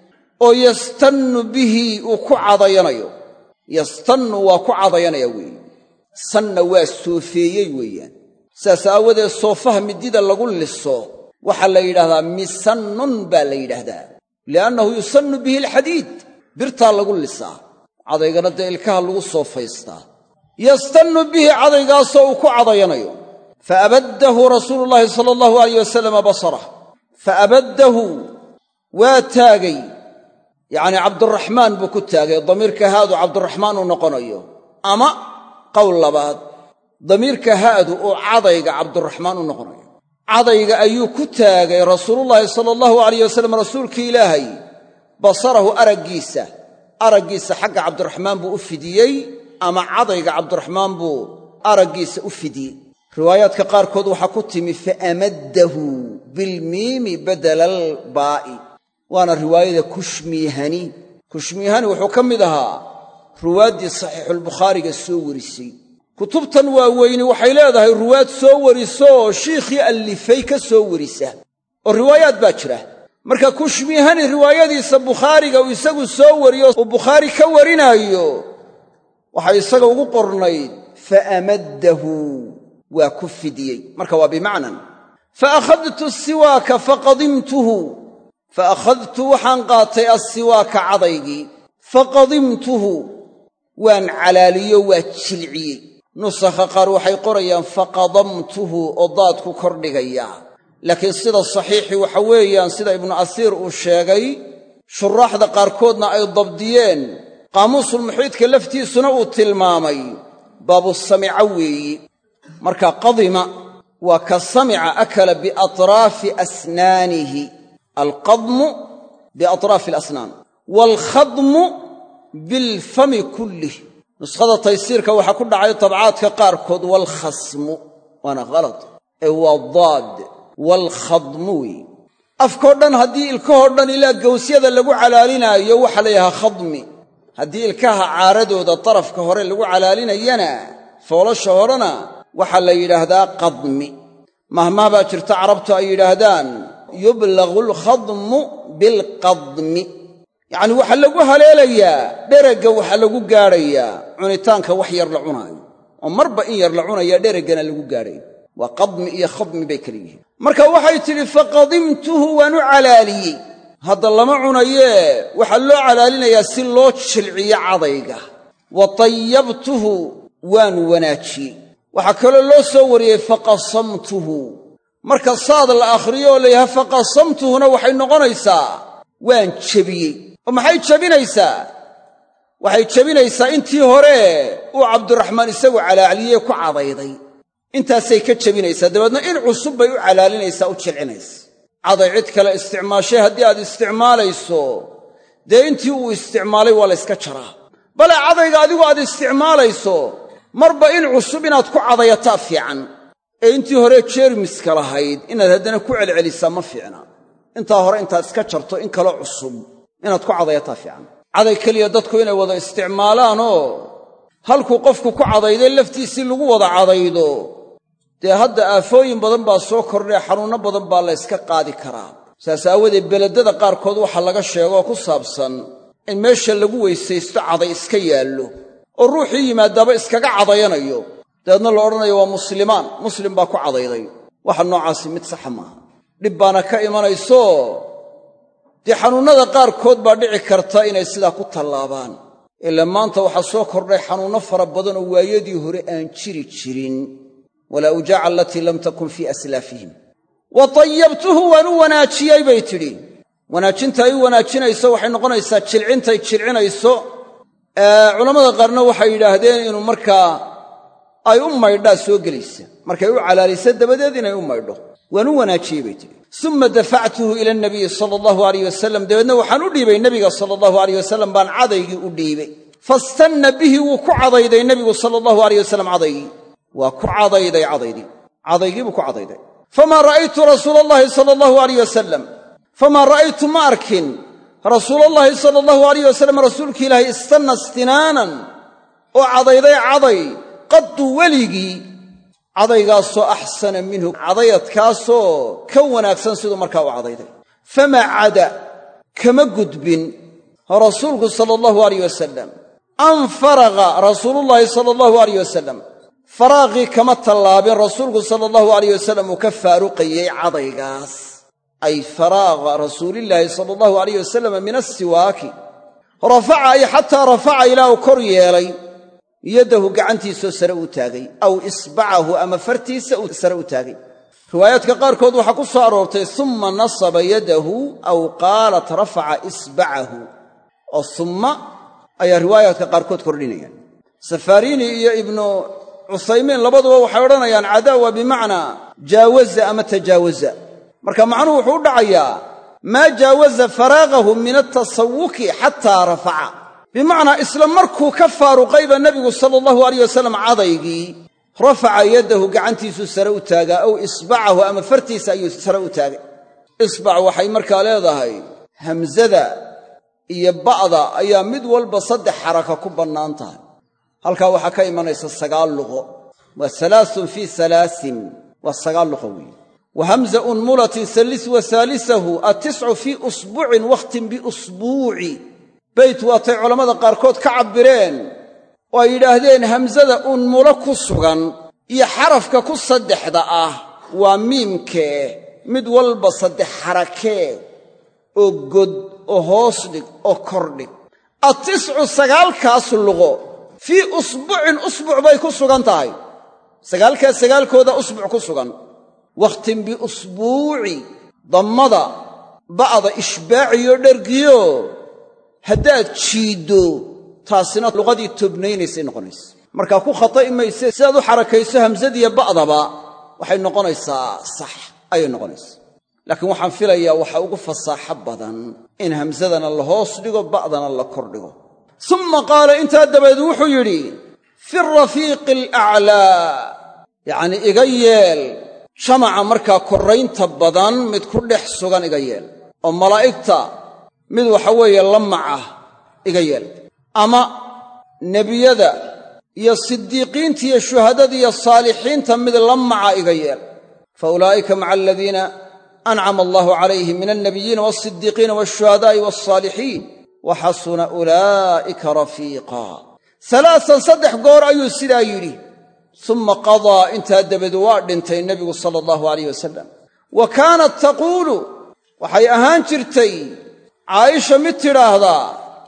oo yastannu bihi uu ku cadayanayo. yastannu waa ku cadayanaya weeye, sanna waa soofeeyey weeyaan. saas aawadeed soofaha midida lagu liso waxaa la yidhahdaa misannun baa la yidhaahdaa, li'annahu yusannu bihi alxadiid, birtaa lagu lisaa, cadaygana dee ilkaha lagu soofaystaa. yastannu bihi cadaygaasoo uu ku cadayanayo. faabaddahu rasuulu llaahi sala allahu alayh wasalama basarah, faabaddahu waa taagay, yacnii cabduraxmaan buu ku taagay. damiirka haadu cabduraxmaan uu noqonayo, ama qowl labaad damiirka haadu uu cadayga cabduraxmaan u noqonayo. cadayga ayuu ku taagay rasuulullaahi sala allahu alayh wasalam rasuulkii ilaahay basarahu araggiisa araggiisa xagga cabdiraxmaan buu u fidiyey, ama cadayga cabdiraxmaan buu araggiisa u fidiyey. riwaayaadka qaarkood waxaa ku timi faamaddahu bilmiimi badala albaa'i, waana riwaayada kushmiihani. kushmiihani wuxuu ka mid ahaa ruwaaddii saxiixulbukhaariga soo warisay. kutubtan waaweyni waxay leedahay ruwaad soo wariso oo shiikhii allifay ka soo warisa, oo riwaayaad baa jira. marka kushmiihani riwaayadiisa bukhaariga uu isagu soo wariyo uu bukhaari ka warinaayo, waxay isaga ugu qornayd faamaddahu, waa ku fidiyey. marka waa bimacnan faakhadtu asiwaaka faqadimtuhu, faakhadtu waxaan qaatay assiwaaka cadaygii, faqadimtuhu waan calaaliyo waa jilciyey. nusakha qaar waxay qorayaan faqadamtuhu oo daadku kordhigayaa, laakiin sida saxiixi waxa weeyaan sida ibnu asiir uu sheegay, shuraaxda qaarkoodna ay dabdiyeen, qaamuusulmuxiidka laftiisuna uu tilmaamay, baabu samica weeyi. marka qadima waa ka samica akala biatraafi asnaanihi, alqadmu biatraafi alasnaan, waalkhadmu bilfami kullih. nuskhada taysiirka waxaa ku dhacay tabcaadka qaarkood waalkhasmu, waana khalad, ee waa daad, waalkhadmu wey. afkao dhan haddii ilkahoo dhan ilaa gawsyada lagu calaalinaayo waxaa la yidhahaa khadmi. haddii ilkaha caaradooda darafka hore lagu calaalinayana, foolasha horena waxaa la yidhaahdaa qadmi. mahmah baa jirta carabtu ay yidhaahdaan yublagu alkhadmu bilqadmi, yacni waxaa lagu haleelayaa dheragga waxaa lagu gaadhayaa cunitaanka wax yar la cunaayo, oo marba in yar la cunaya dheraggana lagu gaadhayo. waa qadmi iyo khadmi bay kala yihiin. marka waxay tidhi faqadimtuhu waan u calaaliyey. hadda lama cunayee waxaa loo calaalinayaa si loo jilciyo cadayga. wa tayyabtuhu waan wanaajiyey. waxaa kaloo loo soo wariyey faqasamtuhu. marka saad la akhriyo oo layaha faqasamtuhuna waxay noqonaysaa waan jebiyey. oo maxay jebinaysaa? waxay jebinaysaa intii hore uu cabdiraxmaan isagu calaacliyey ku cadayday, intaasay ka jebinaysaa. dabeedna in cusub bay u calaalinaysaa, u jilcinaysa. caday cid kale isticmaashay haddii aad isticmaalayso, dee intii uu isticmaalay waa la yska jaraa. bale cadayga adigu aad isticmaalayso marba in cusub inaad ku cadayataa fiican, ee intii hore jeermiska lahayd inaad haddana ku celcelisaa ma fiicna. intaa hore intaad iska jarto in kaloo cusub inaad ku cadayataa fiican. caday keliya dadku inay wada isticmaalaanoo halkuu qofku ku cadayday laftiisii lagu wada cadaydo, dee hadda aafooyin badan baa soo kordhay, xanuunno badan baa la yska qaadi karaa. saas aawadeed beledada qaarkood waxaa laga sheegoo ku saabsan in meesha lagu weysaysto caday iska yaallo, oo ruuxii yimaadaaba iskaga cadayanayo, dabeedna la odhanayo waa muslimaan, muslim baa ku cadayday. waxa noocaasi mid saxa maaha, dhib baana ka imanayso. dee xanuunnada qaarkood baa dhici karta inay sidaa ku tallaabaan. ila maanta waxaa soo kordhay xanuunno fara badan oo waayadii hore aan jiri jirin, walawjaaca alatii lam takun fii aslaafihim. wa tayyabtuhu waan u wanaajiyey bay tidhi. wanaajinta ay u wanaajinayso waxay noqonaysaa jilcintay jilcinayso. culammada qaarna waxay yidhaahdeen inuu markaa ay u maydhaa soo gelaysa, markay u calaalisa dabadeed inay u maydho. waan u wanaajiyey bay tidhi. uma dafactuhu ila nabiyi sala allahu alayh wasalam, dabeedna waxaan u dhiibay nebiga sala allahu alayh wasalam baan cadaygii u dhiibay. fastanna bihi wuu ku cadayday nebigu sala allahu alayh wasalam cadaygii, waa ku cadayday cadaydii cadaygii buu ku cadayday. famaa ra'aytu rasuula allahi sala allahu alayh wasalam, famaa ra'aytu ma arkin rasuulallaahi sala allahu alayh wasalam rasuulki ilaahay istanna istinaanan oo cadayday caday qaddu weligii cadaygaasoo axsana minhu cadayadkaasoo ka wanaagsan siduu markaa u cadayday famaa cada kama gudbin rasuulku sala allahu alayh wasalam an faraqa rasuulullaahi sala allahu alayh wasalam faraaqii kama tallaabin rasuulku sala allahu alayh wasalam uu ka faaruqayey cadaygaas ay faraaqa rasuulillaahi sala allahu alayh wasalam min asiwaaki rafaca ay xataa rafaca ilaa uu kor yeelay yaddahu gacantiisoo sare u taagay aw isbacahu ama fartiisa uu sare u taagay riwaayaadka qaarkood waxaa ku soo aroortay uma nasaba yadahu aw qaalat rafaca isbacahu oo summa ayaa riwaayaadka qaarkood kordhinayaan safarini iyo ibnu cuthaymiin labaduba waxay odhanayaan cadaawa bimacnaa jaawaza ama tajaawaza marka macnuhu wuxuu u dhacayaa maa jaawaza faraaqahu min atasawuki xataa rafaca bimacnaa isla markuu ka faaruqayba nebigu sala allahu alayh wasalam cadaygii rafaca yaddahu gacantiisuu sare u taagaa aw isbacahu ama fartiisa ayuu sare u taagay isbac waxay markaa leedahay hamsada iyo ba'da ayaa mid walba saddex xaraka ku bannaan tahay halkaa waxaa ka imanaysa sagaal luqo waa salaasun fii salaasin waa sagaal luqo weeye wa hamza unmulatin sallis wa saalisahu atiscu fii usbuucin wakhtin biusbuuci beyt waatay culammada qaarkood ka cabbireen oo ay yidhaahdeen hamsada unmulo ku sugan iyo xarafka ku saddexda ah waa miimkee mid walba saddex xarakee oo god oo hoos dhig oo kordhig atiscu sagaalkaas luqo fii usbuucin usbuuc bay ku sugan tahay sagaalkaas sagaalkooda usbuuc ku sugan wakhtin biusbuuci dammada ba'da ishbaaciyo dhergiyo haddaad jiiddo taasina luqadii tobnaynaysay noqonaysa markaa ku khata'i mayse sidaad u xarakayso hamsadiiyo ba'daba waxay noqonaysaa sax ayay noqonaysaa laakiin waxaan filayaa waxa ugu fasaaxo badan in hamsadana la hoos dhigo ba'dana la kor dhigo uma qaala intaa dabadeed wuxuu yidhi fi rafiiqi alaclaa yacnii iga yeel jamaca markaa korraynta badan mid ku dhex sugan iga yeel oo malaa'igta mid waxa weeye la macah iga yeel ama nebiyada iyo sidiiqiinta iyo shuhadada iyo saalixiinta mid la maca iga yeel fa ulaa'ika maca aladiina ancama allahu calayhim min alnabiyiina waasidiiqiina waashuhadaa'i waassaalixiin wa xasuna ulaa'ika rafiiqaa salaasan saddex goor ayuu sidaa yidhi summa qadaa intaa dabadeed waa dhintay nebigu sala allahu alayh wasalam wa kaanat taquulu waxay ahaan jirtay caaisha mid tidhaahdaa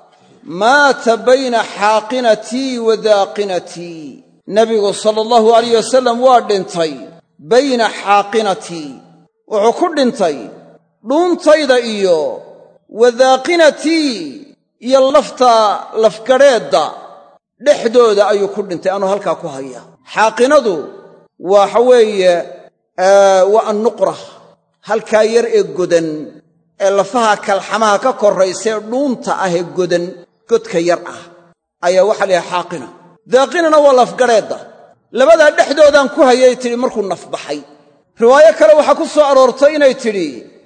maata bayna xaaqinatii wa daaqinatii nebigu sala allahu alayh wasalam waa dhintay bayna xaaqinatii wuxuu ku dhintay dhuuntayda iyo wa daaqinatii iyo lafta lafgadheedda dhexdooda ayuu ku dhintay anuu halkaa ku haya xaaqinadu waxa weeye waa annuqra halkaa yar ee godan ee lafaha kalxamaha ka korraysee dhuunta ah ee godan godka yar ah ayaa waxa la yidhaha xaaqina daaqinana waa lafgadheedda labadaa dhexdoodaan ku hayay tidhi markuu nafbaxay riwaayo kale waxaa ku soo aroortay inay tidhi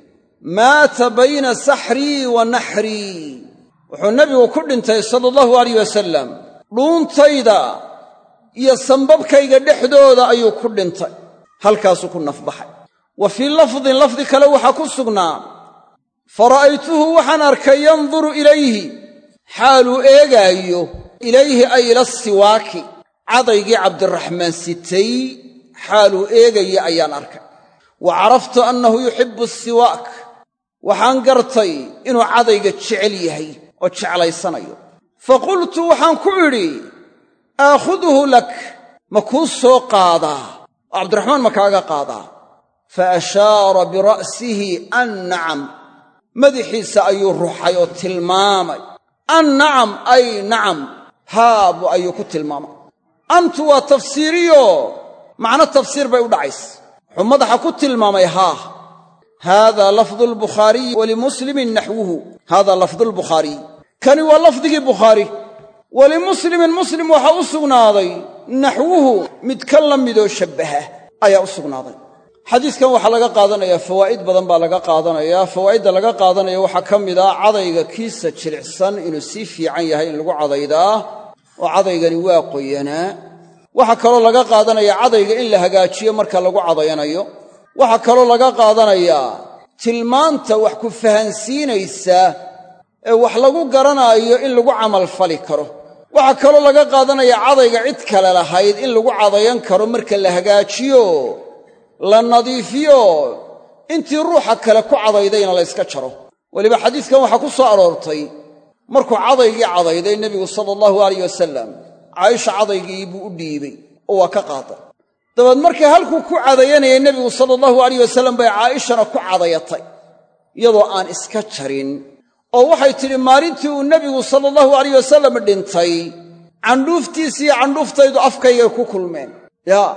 maata bayna saxrii wa naxrii wuxuu nebigu ku dhintay sala allahu alayh wasalam dhuuntayda iyo sambabkayga dhexdooda ayuu ku dhintay halkaasuu ku nafbaxay wa fii lafdin lafdi kale waxaa ku sugnaa fara'aytuhu waxaan arkay yanduru ilayhi xaaluu eegaayo ilayhi ay ila siwaaki cadaygii cabdiraxmaan sitay xaaluu eegaya ayaan arkay wa caraftu annahu yuxibbu asiwaak waxaan gartay inuu cadayga jecel yahay oo jeclaysanayo fa qultu waxaan ku idhi aakhuduhu lak ma kuu soo qaadaa oo cabdiraxmaan ma kaaga qaadaa fa ashaara bira'sihi an nacam madaxiisa ayuu ruxay oo tilmaamay an nacam ay nacam haabu ayuu ku tilmaamay antu waa tafsiiriyo macno tafsiir bay u dhacaysa wuxuu madaxa ku tilmaamay haa haadaa lafdu lbukhaariyi walimuslimin naxwuhu haadaa lafdu lbukhaariy kani waa lafdigii bukhaari walimuslimin muslim waxaa u sugnaaday naxwuhu mid ka la midoo shabbaha ayaa u sugnaaday xadiiskan waxaa laga qaadanayaa fawaa'id badan baa laga qaadanayaa fawaa'idda laga qaadanaya waxaa ka mid ah cadayga kiisa jilicsan inuu sii fiican yahay in lagu cadaydaa oo cadaygani waa qoyanaa waxaa kaloo laga qaadanayaa cadayga in la hagaajiyo marka lagu cadayanayo. waxaa kaloo laga qaadanayaa tilmaanta wax ku fahansiinaysa ee wax lagu garanaayo in lagu camalfali karo. waxaa kaloo laga qaadanayaa cadayga cid kale lahayd in lagu cadayan karo marka la hagaajiyo, la nadiifiyo, intii ruuxa kale ku cadaydayna la yska jaro. weliba xadiiskan waxaa ku soo aroortay markuu cadaygii cadayday nebigu sala allahu alayh wasalam, caaisha cadaygii buu u dhiibay oo waa ka qaaday. dabeed markii halkuu ku cadayanayay nebigu sala allahu alayh wasalam bay caaishana ku cadayatay iyadoo aan iska jarin. oo waxay tidhi maalintii uu nebigu sala allahu alayh wasalam dhintay, candhuuftiisiiyo candhuuftaydu afkaygay ku kulmeen. yaa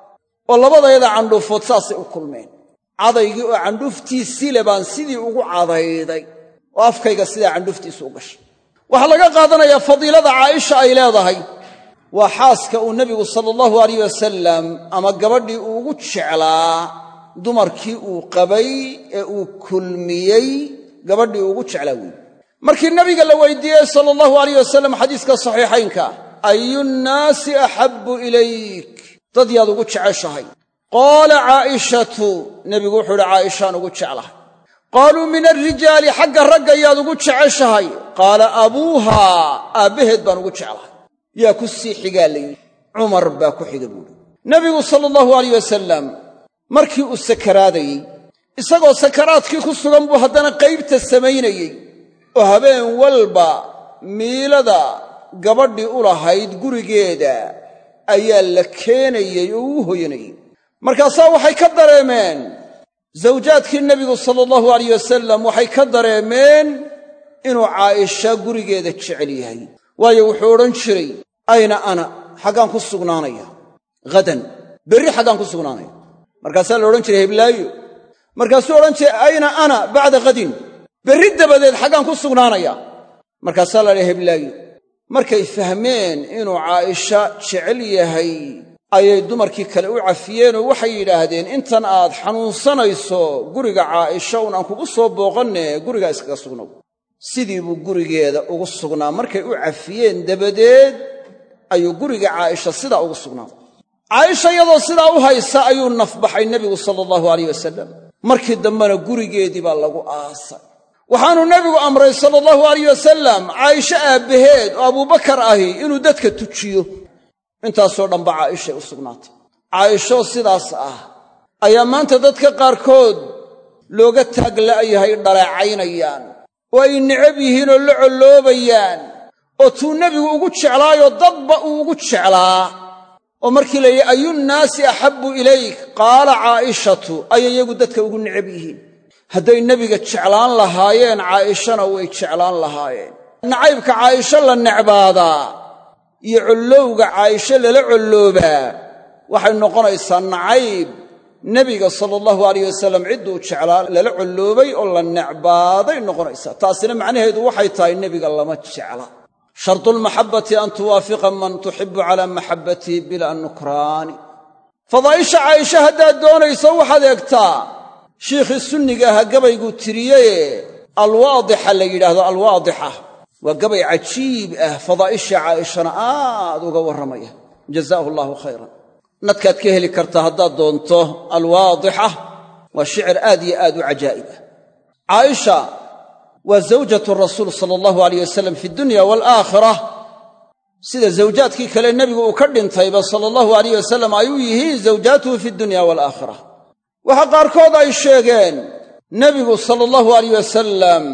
oo labadayada candhuufood saasay u kulmeen. cadaygii oo candhuuftiisii le baan sidii ugu cadayday oo afkayga sidaa candhuuftiisu u gashay. waxaa laga qaadanayaa fadiilada caaisha ay leedahay. waa xaaska uu nebigu sala allahu alayh wasalam ama gabadhii uu ugu jeclaa dumarkii uu qabay ee uu kulmiyey, gabadhii uu ugu jeclaa weeye. markii nebiga la weydiiyey sala allahu alayh wasalam xadiiska saxiixaynka, ayunnaasi axabbu ilayk, dad yaad ugu jeceshahay? qaala caa'ishatu, nebigu wuxuu idhi caaishaan ugu jeclahay. qaaluu min alrijaali, xagga ragga yaad ugu jeceshahay? qaala abuuhaa, aabbaheed baan ugu jeclahay. yaa ku sii xigaa la yidhi, cumar baa ku xiga buuhi. nebigu sala allahu alayh wasalam markii uu sakaraadayey, isagoo sakaraadkii ku sugan buu haddana qaybta samaynayey oo habeen walba miilada gabadhii u lahayd gurigeeda ayaa la keenayey oo uu hoyanayey. markaasaa waxay ka dareemeen zawjaadkii nebigu sala allahu alayh wasalam waxay ka dareemeen inuu caaisha gurigeeda jecel yahay. waayo wuxuu odhan jiray, ayna ana, xaggaan ku sugnaanaya? hadan, berri xaggaan ku sugnaanaya? markaasaa la odhan jiray heblaayo. markaasuu odhan jiray, ayna ana bacda hadin, berri dabadeed xaggaan ku sugnaanaya? markaasaa la dhahay heblaayo. markay fahmeen inuu caaisha jecel yahay ayay dumarkii kale u cafiyeen oo waxay yidhaahdeen, intan aad xanuunsanayso guriga caaisha un aan kugu soo booqanne gurigaa iskaga sugnow. sidii buu gurigeeda ugu sugnaa. markay u cafiyeen dabadeed ayuu guriga caaisha sidaa ugu sugnaaday. caaisha iyadoo sidaa u haysa ayuu nafbaxay nebigu sala allahu alayh wasalam. markii dambena gurigeedii baa lagu aasay. waxaanuu nebigu amray sala allahu alayh wasalam caaisha aabbaheed oo abuubakar ahi inuu dadka tujiyo. intaasoo dhanba caaishay u sugnaatay. caaishoo sidaas ah ayaa maanta dadka qaarkood looga taagla'yahay, dhaleecaynayaan oo ay necab yihiin oo la colloobayaan, oo tuu nebigu ugu jeclaayoo dadba uu ugu jeclaa. oo markii la yidhi ayunnaasi axabbu ilayk, qaala caa'ishatu, ayay iyagu dadka ugu necab yihiin. hadday nebiga jeclaan lahaayeen caa'ishana way jeclaan lahaayeen. nacaybka caa'isho la necbaadaa iyo collowga caa'isho lala colloobaa waxay noqonaysaa nacayb nebiga sala allahu alayh wasalam cidduu jeclaa lala colloobay oo la necbaaday noqonaysaa. taasina macnaheedu waxay tahay nebiga lama jecla. shardulmaxabbati an tuwaafiqa man tuxibbu calaa maxabbatii bilaa nukraani. fadaa'isha caaisha haddaad doonayso waxaad eegtaa shiikhii sunniga ahaa gabayguu tiriyeye alwaadixa la yidhaahdo. alwaadixa waa gabay cajiib ah, fadaa'isha caa'ishana aad uga warramaya. jazaahu allahu khayran. nadkaad ka heli kartaa haddaad doonto alwaadixa. waa shicir aad iyo aad u cajaa'ib ah. caaisha waa zawjatu rasuul sala allahu alayh wasalam fi dunya waalaakhira, sida zawjaadkii kale nebigu uu ka dhintayba sala allahu alayh wasalam ay u yihiin zawjaatuhu fi dunya waalaakhira. waxaa qaarkood ay sheegeen nebigu sala allahu alayh wasalam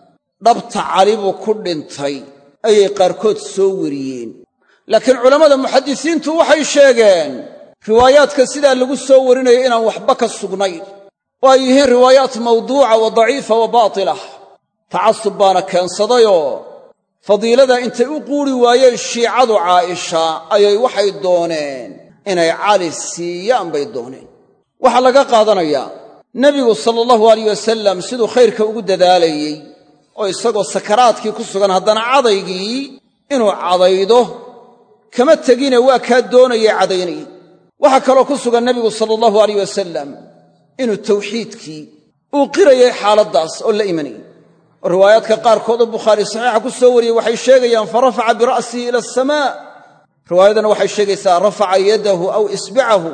dhabta cali buu ku dhintay ayay qaarkood soo wariyeen. laakiin culammada muxadisiintu waxay sheegeen riwaayaadka sidaa lagu soo warinayo inaan waxba ka sugnayn, oo ay yihiin riwaayaat mawduuca wa daciifa wa baatilah. tacasub baana keensadayoo fadiilada intay u quuri waayeen shiicadu caaisha ayay waxay dooneen inay cali siiyaan bay dooneen. waxaa laga qaadanayaa nebigu sala allahu alayh wasalam siduu khayrka ugu dadaalayey, oo isagoo sakaraadkii ku sugan haddana cadaygii inuu cadaydo kama tegine waa kaa doonayay cadaynayey. waxaa kaloo ku sugan nebigu sala allahu alayh wasalam inuu tawxiidkii uu qirayay xaaladdaas oo la imanayay. oo riwaayaadka qaarkood oo bukhaari saxiixa ku soo wariyey waxay sheegayaan farafaca bira'sihi ila asamaa, riwaayadana waxay sheegaysaa rafaca yadahu aw isbicahu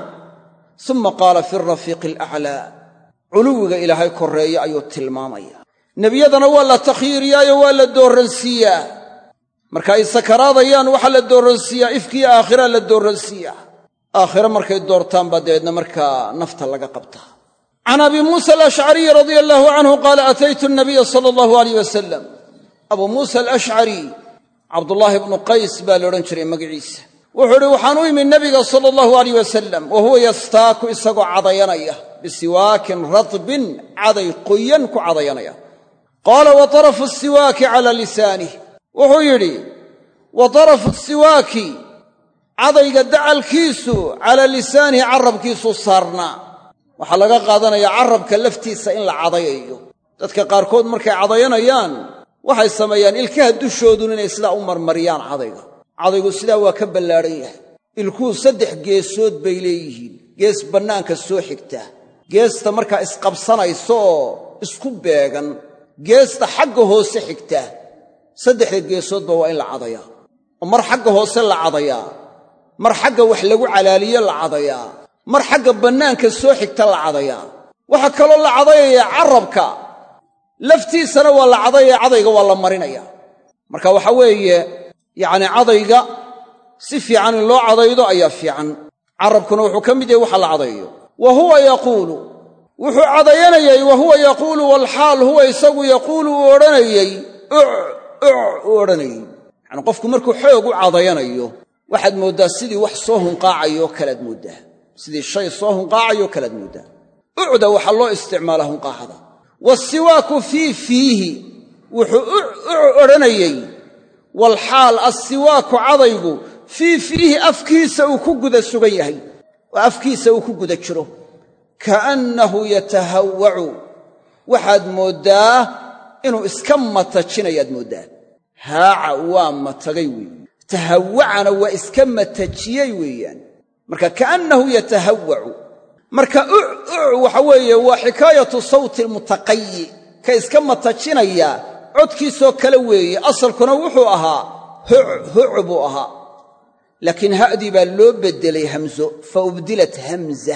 uma qaala fi rafiiqi alaclaa culuwiga ilaahay korreeye ayuu tilmaamaya nebiyadana waa la takhyiiriyaayo waa la dooransiiyaa marka ay sakaraadayaan waxaa la dooransiiyaa ifkiiyo aakhira la dooransiiyaa aakhira markay doortaan baa dabeedna markaa nafta laga qabtaa can abi muusa alashcariy radia allaahu canhu qaala ataytu nabiya sala allahu alayh wasalam abuu muusa alashcari cabdullaahi bnu qays baa la odhan jiray magaciisa wuxuu idhi waxaan u imi nebiga sala allahu alayh wasalam wa huwa yastaaku isagoo cadayanaya bisiwaakin radbin caday qoyan ku cadayanaya qaala wa tarafu siwaaki calaa lisaanih wuxuu yidhi wa tarafu siwaaki cadayga dacalkiisu calaa lisaanihi carrabkiisuu saarnaa waxaa laga qaadanayaa carrabka laftiisa in la cadayayo dadka qaarkood markay cadayanayaan waxay sameeyaan ilkaha dushoodun inay sidaa u marmariyaan cadayga cadaygu sidaa waa ka ballaadhan yahay ilkuhu saddex geesood bay leeyihiin gees bannaanka soo xigta geesta markaa isqabsanaysa oo isku beegan geesta xagga hoose xigta saddexda geesoodba waa in la cadayaa oo mar xagga hoose la cadayaa mar xagga wax lagu calaaliyo la cadayaa mar xagga bannaanka soo xigta la cadayaa waxaa kaloo la cadayayaa carrabka laftiisana waa la cadayaya cadayga waa la marinaya marka waxa weeye yacni cadayga si fiican in loo cadaydo ayaa fiican carrabkuna wuxuu ka mid yahay waxa la cadayayo wa huwa yaquulu wuxuu cadayanayay wa huwa yaquulu walxaal huwa isagu yaquulu uu odhanayey uc uc uu odhanayey yacni qofku markuu xoog u cadayanayo waxaad mooddaa sidii wax soo hunqaacayoo kalead mooddaa sidii shay soo hunqaacayoo kalead mooddaa ucda waxaa loo isticmaalaa hunqaacada waasiwaaku fii fiihi wuxuu uc uc odhanayey walxaal assiwaaku cadaygu fii fiihi afkiisa uu ku guda sugan yahay oo afkiisa uu ku guda jiro kaannahu yatahawwacu waxaad mooddaa inuu iska matajinayaad mooddaa haaca waa matagay weeye tahawwacana waa iska matajiyey weeyaan marka kaannahu yatahawwacu marka uc uc waxa weeye waa xikaayatu sawti almutaqayi ka iska matajinaya codkiisoo kale weeye asalkuna wuxuu ahaa huc huc buu ahaa laakiin ha'dii baa loo beddelay hamzo fa ubdilat hamza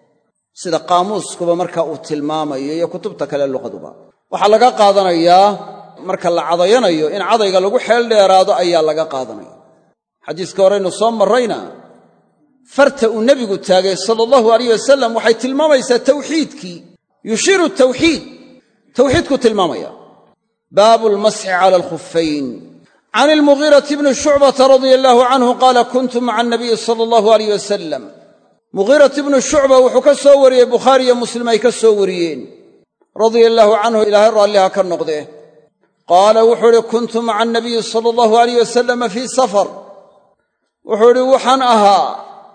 sida qaamuuskuba markaa uu tilmaamayo iyo kutubta kale luqaduba waxaa laga qaadanayaa marka la cadayanayo in cadayga lagu xeel dheeraado ayaa laga qaadanaya xadiiska horeynu soo marrayna farta uu nebigu taagay sala allahu alayh wasalam waxay tilmaamaysaa tawxiidkii yushiiru tawxiid tawxiidku tilmaamaya baabu lmasxi cala alkhuffayn can ilmughiirati bni shucbata radia allaahu canhu qaala kuntu maca anabiyi sala allahu alayh wasalam mughiirat ibnu shucba wuxuu ka soo wariyey bukhaari iyo muslim ay ka soo wariyeen radia allaahu canhu ilaahay raalliha ka noqdee qaala wuxuu idhi kuntu maca anabiyi sala allahu alayh wasalama fii safar wuxuu idhi waxaan ahaa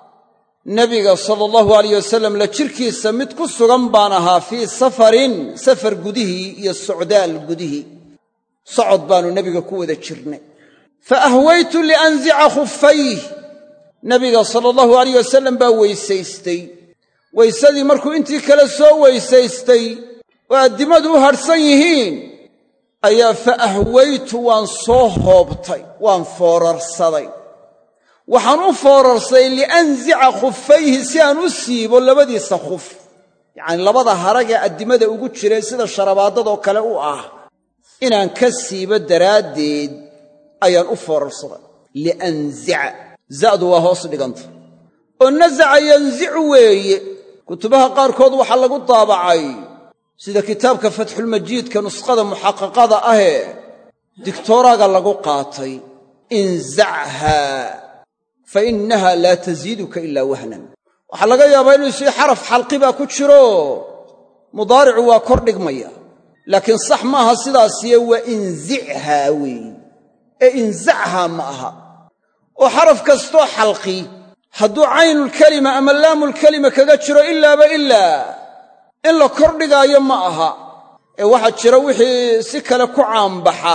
nebiga sala allahu alayh wasalam la jirkiisa mid ku sugan baan ahaa fii safarin safar gudihii iyo socdaal gudihii socod baannu nebiga ku wada jirnay fa ahwaytu lianzica khuffayh nebiga sala allahu alayh wasalam baa weysaystay weysadii markuu intii kale soo weysaystay oo addimadu u hadhsan yihiin ayaa fa ahwaytu waan soo hoobtay waan foorarsaday waxaan u foorarsaday lianzica khuffayhi si aan u siibo labadiisa khuf yacanii labada harag ee addimada ugu jiray sida sharabaadadoo kale u ah inaan ka siibo daraaddeed ayaan u foorarsaday lianzica za'du waa hoos dhiganta oo nasaca yanzicu weeye kutubaha qaarkood waxaa lagu daabacay sida kitaabka fatxulmajiidka nuskhada muxaqaqada ahee digtooraaga lagu qaatay inzachaa fa innaha laa tasiiduka ilaa wahnan waxaa laga yaabaa inuu sii xaraf xalqi baa ku jiro mudaaricu waa kor dhigmaya laakiin sax maaha sidaasiye waa inzichaa weeye ee inzachaa ma aha oo xaraf kastoo xalqi hadduu caynulkelima ama laamulkelima kaga jiro ilaaba ilaa in la kordhigaayo ma aha ee waxaa jira wixii si kale ku caanbaxa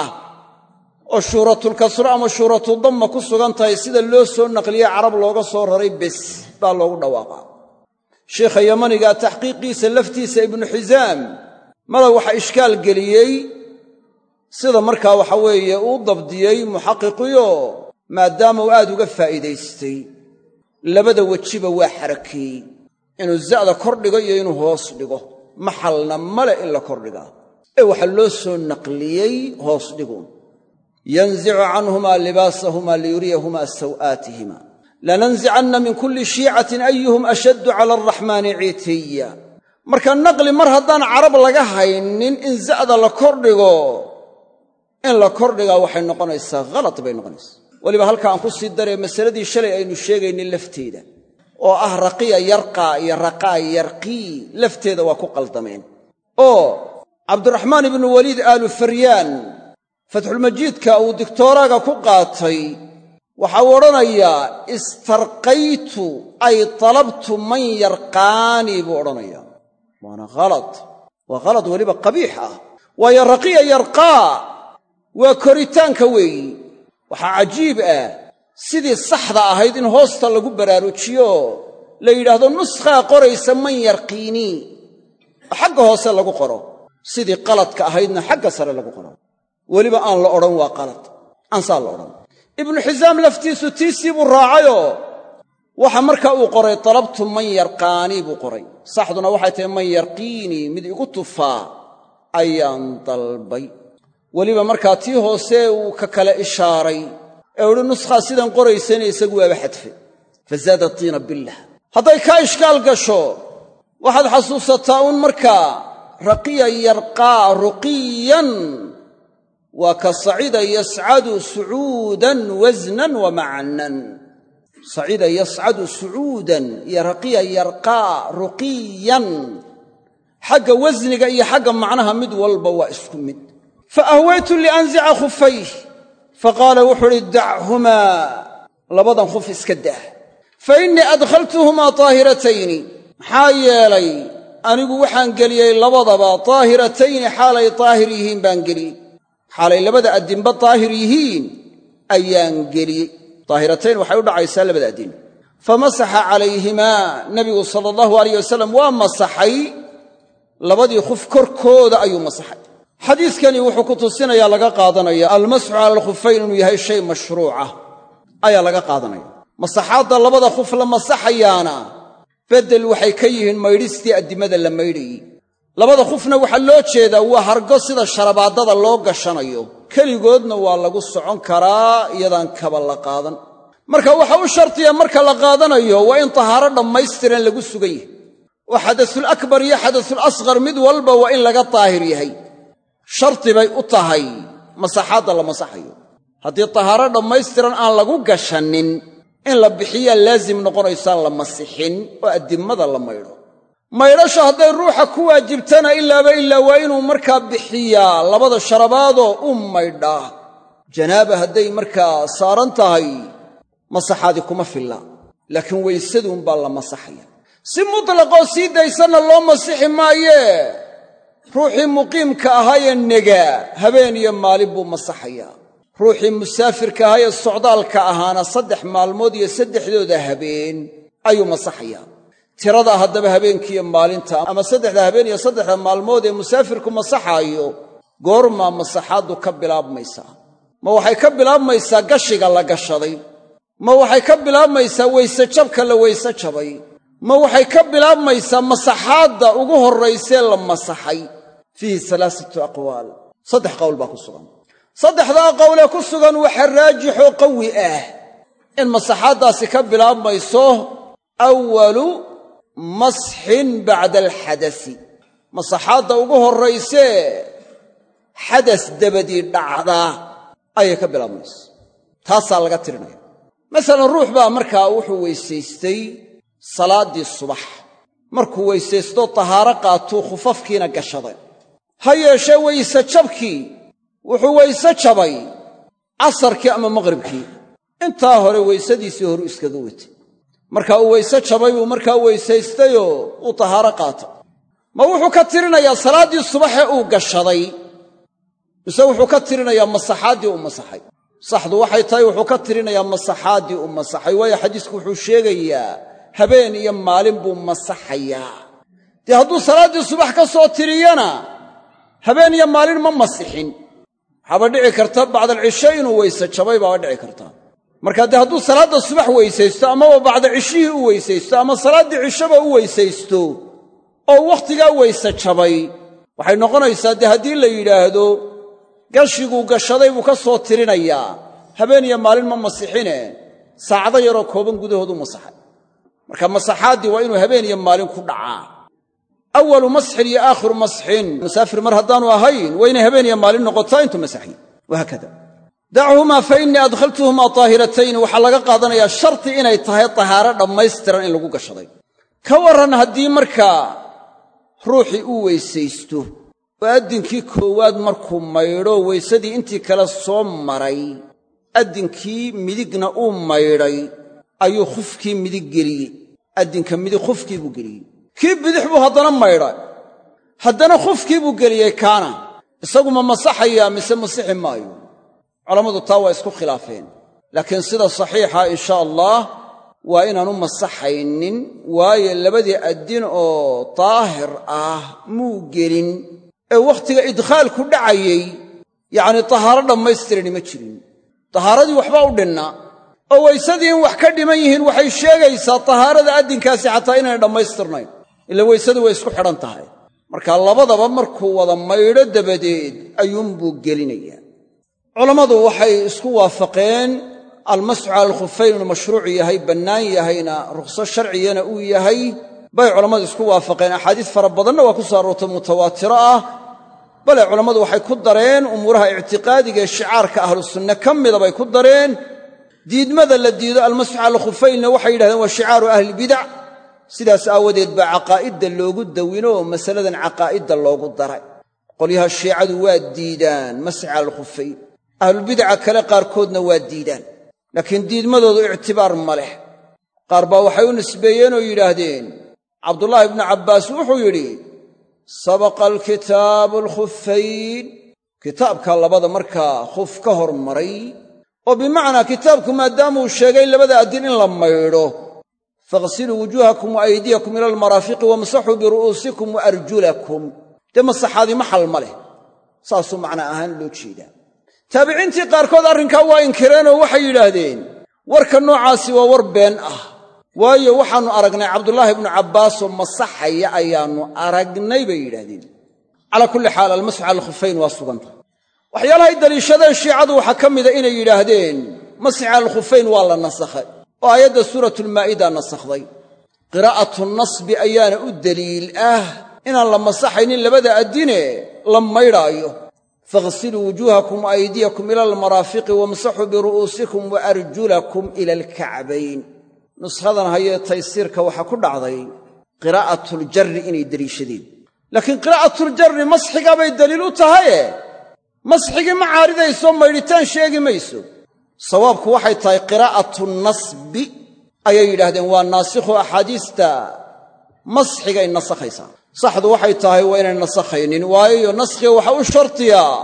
oo shuuratulkasro ama shuuratudamma ku sugan tahay sida loo soo naqliye carab looga soo raray bes baa loogu dhawaaqaa sheikha yamanigaa taxqiiqiisa laftiisa ibnu xisaam mada waxa ishkaal geliyey sida markaa waxa weeye uu dabdiyey muxaqiqiyo maadaama uu aad uga faa'iidaystay labada wejiba waa xarakeeyey inuu za'da kor dhigo iyo inuu hoos dhigo maxalna male in la kordhigaa ee waxaa loo soo naqliyey hoos dhiguun yanzicu canhumaa libaasahumaa liyuriyahumaa saw'aatihima lananzicanna min kulli shiicatin ayuhum ashaddu cala alraxmaani ciitiya marka naqli mar haddaan carab laga haynin in za'da la kordhigo in la kordhigaa waxay noqonaysaa khalad bay noqonaysaa weliba halka aan ku sii daree masaladii shalay aynu sheegaynay lafteeda oo ah raqiya yarqaa iyo raqaa yarqii lafteeda waa ku qaldameen oo cabdiraxmaan ibnu waliid aalu faryaan fatxulmajiidka uu digtooraaga ku qaatay waxa uu odhanayaa istarqaytu ay talabtu man yarqaanii buu odhanayaa waana khalad waa khalad weliba qabiix ah waayo raqiya yarqaa waa koritaanka weeyi waxaa cajiib ah sidii saxda ahayd in hoosta lagu baraarujiyo la yidhaahdo nuskhaa qoraysa man yarqiinii oo xagga hoose lagu qoro sidii qaladka ahaydna xagga sare lagu qoro weliba aan la odhan waa qalad aansaa la odhan ibnu xisaam laftiisu tiisii buu raacayoo waxa markaa uu qoray talabtu man yarqaanii buu qoray saxduna waxay tahay man yarqiinii mid igu tufaa ayaan dalbay weliba markaa tii hoose uu ka kale ishaaray ee uhi nuskhaa sidan qoraysana isagu waaba xadfe fazaada tiina billah hadday kaa ishkaal gasho waxaad xasuusataa uun markaa raqiya yarqaa ruqiyan waa ka sacida yascadu sucuudan wasnan wa macnan sacida yascadu sucuudan iyo raqiya yarqaa ruqiyan xagga wasniga iyo xagga macnaha mid walba waa isku mid faahwaytu lianzica khufayh faqaala wuxuu uhi dachumaa labadan khuf iska dah fa innii adkhaltuhumaa taahiratayni maxaa yeelay anigu waxaan geliyey labadaba taahiratayni xaalay taahir yihiin baan geliyey xaalay labada addinba taahir yihiin ayaan geliyey taahiratayn waxay u dhacaysaa labada addin famasaxa calayhimaa nebigu sala allahu alayh wasalam waa masaxay labadii khuf korkooda ayuu masaxay xadiidkani wuxuu ku tusinayaa laga qaadanaya almasxu cala alkhufayn inuu yahay shay mashruucah ayaa laga qaadanaya masaxaadda labada khuf la masaxayaana beddel waxay ka yihiin maydhistii addimada la maydhayey labada khufna waxaa loo jeedaa waa hargo sida sharabaadada loo gashanayo keligoodna waa lagu socon karaa iyadaan kaba la qaadan marka waxa u shartiya marka la qaadanayo waa in tahaaro dhammaystiran lagu sugan yahay oo xadasul akbar iyo xadasul asqar mid walba waa in laga daahir yahay sharti bay u tahay masaxaadda la masaxayo haddii tahaaro dhammaystiran aan lagu gashanin in la bixiyaa laasim noqonaysaan la masixin oo addimada la maydho maydhasha hadday ruuxa ku waajibtana ilaaba ilaa waa inuu markaa bixiyaa labada sharabaadoo u maydhaa janaaba hadday markaa saaran tahay masaxaadi kuma filla laakiin weysaduunbaa la masaxaya si mutlaqoo sii daysanna loo masixi maayee ruuxii muqiimka ahaayee negaa habeen iyo maalin buu masaxayaa ruuxii musaafirka ahaayee socdaalka ahaana saddex maalmood iyo saddexdooda habeen ayuu masaxayaa tirada haddaba habeenkiiyo maalinta ama saddexda habeen iyo saddexda maalmood ee musaafirku masaxaayo goormaa masaxaaddu ka bilaabmaysaa ma waxay ka bilaabmaysaa gashiga la gashaday ma waxay ka bilaabmaysaa weyse jabka la weyse jabay ma waxay ka bilaabmaysaa masaxaadda ugu horraysee la masaxay fiihi salaasatu aqwaal saddex qowl baa ku sugan saddexdaa qowlee ku sugan waxa raajixoo qawi ah in masaxaaddaasi ka bilaabmayso awalu masxin bacda alxadasi masaxaadda ugu horraysee xadas dabadii dhacdaa ayay ka bilaabmayso taasaa laga tirinaya masalan ruux baa markaa wuxuu weysaystay salaaddii subax markuu weysaysto tahaaro qaatuu khufafkiina gashaday ha yeeshee weyse jabkii wuxuu weyse jabay casarkii ama maqhribkii intaa hore weysadiisii horu iskaga watay markaa uu weyse jabay buu markaa weysaystayoo uu tahaaro qaatay ma wuxuu ka tirinayaa salaaddii subaxee uu gashaday mise wuxuu ka tirinayaa masaxaaddii uu masaxay saxdu waxay tahay wuxuu ka tirinayaa masaxaaddii uu masaxay waayo xadiisku wuxuu sheegayaa habeen iyo maalin buu masaxayaa dee hadduu salaaddii subax ka soo tiriyana habeen iyo maalin ma masixin waxaaba dhici karta bacdalcishe inuu weyse jabay baaba dhici karta marka dee hadduu salaadda subax weysaysto amaba bacda cishihii u weysaysto ama salaaddii cishaba u weysaysto oo wakhtigaa weyse jabay waxay noqonaysaa dee haddii la yidhaahdo gashiguu gashaday buu ka soo tirinayaa habeen iyo maalin ma masixine saacado yaroo kooban gudahoodu masaxay marka masaxaaddii waa inuu habeen iyo maalin ku dhacaa awalu masxin iyo aakhiru masxin musaafir mar haddaanu ahayn waa inay habeen iyo maalin noqotaa intuu masaxay wahaakada dachumaa fa innii adkhaltuhumaa taahiratayn waxaa laga qaadanayaa sharti inay tahay tahaaro dhammaystiran in lagu gashaday ka warran haddii markaa ruuxii uu weysaysto oo addinkii koowaad markuu maydho weysadii intii kale soo maray addinkii midigna uu maydhay ayuu khufkii midig geliyey addinka midig khufkii buu geliyey kii bidix buu haddana maydhay haddana khufkii buu geliyey kaana isagu ma masaxayaa mise masixi maayo culammadu taa waa isku khilaafeen laakiin sida saxiixa insha allah waa inaanu masaxaynin waayo labadii addin oo daahir ah muu gelin ee wakhtiga idkhaalku dhacayey yacnii tahaaro dhammaystirani ma jirin tahaaradii waxbaa u dhinna oo weysadii in wax ka dhiman yihiin waxay sheegaysaa tahaarada addinkaasi xataa inaynay dhammaystirnayn ila weysadii way isku xidhan tahay marka labadaba markuu wada maydho dabadeed ayuunbuu gelinayaa culammadu waxay isku waafaqeen almasxu cala alkhufayn inuu mashruuc yahay bannaan yahayna rukhso sharciyana uu yahay bay culammadu isku waafaqeen axaadiis fara badanna waa ku soo aroortay mutawaatiro ah bale culammadu waxay ku dareen umuuraha ictiqaadiga ee shicaarka ahlusunne ka mida bay ku dareen diidmada la diido almasxu cala alkhufaynna waxay yidhahdeen waa shicaaru ahlibidac sidaas aawadeed baa caqaa'idda loogu dawino oo masaladan caqaa'idda loogu daray qolyaha shiicadu waa diidaan masxi cala alkhufayn ahlubidaca kale qaarkoodna waa diidaan laakiin diidmadoodu ictibaar ma leh qaar baa waxay u nisbeeyeen oo yidhaahdeen cabdullaahi ibnu cabbaas wuxuu yidhi sabaqa alkitaabu alkhufayn kitaabkaa labada markaa khuf ka hormaray oo bimacnaa kitaabku maadaamuu sheegay labada addin in la maydho faghsiluu wujuuhakum wa aydiyakum ila almaraafiqi wamsaxuu biru'uusikum wa arjulakum dee masaxaadii maxal ma leh saasuu macna ahaan loo jeedaa taabiciintii qaarkood arrinkaa waa inkireenoo waxay yidhaahdeen warka noocaasi waa war been ah waayo waxaannu aragnay cabdulaahi ibnu cabbaasoo masaxaya ayaannu aragnay bay yidhaahdeen calaa kulli xaal almasxu cala alkhufayn waa suganta waxyaalahay daliishadeen shiicadu waxaa ka mida inay yidhaahdeen masxi cala alkhufayn waa la nasakhay oo aayadda suuratulmaa'ida nasakhday qiraa'atu nasbi ayaana u daliil ah inaan la masaxaynin labada addine la maydhaayo faghsiluu wujuuhakum wa aydiyakum ila almaraafiqi wamsaxuu biru'uusikum wa arjulakum ila alkacbayn nushadan hayee taysiirka waxaa ku dhacday qiraa'atuljarri inay deliishadeen laakiin qiraa'atuljarri masxigaa bay daliil u tahaye masxigii ma caaridayso maydhitaan sheegi mayso sawaabku waxay tahay qiraa'atu nasbi ayay yidhaahdeen waa naasikhu axaadiista masxigay nasakhaysaa saxdu waxay tahay waa inay nasakhaynin waayo naskhiga waxaa u shartiyaa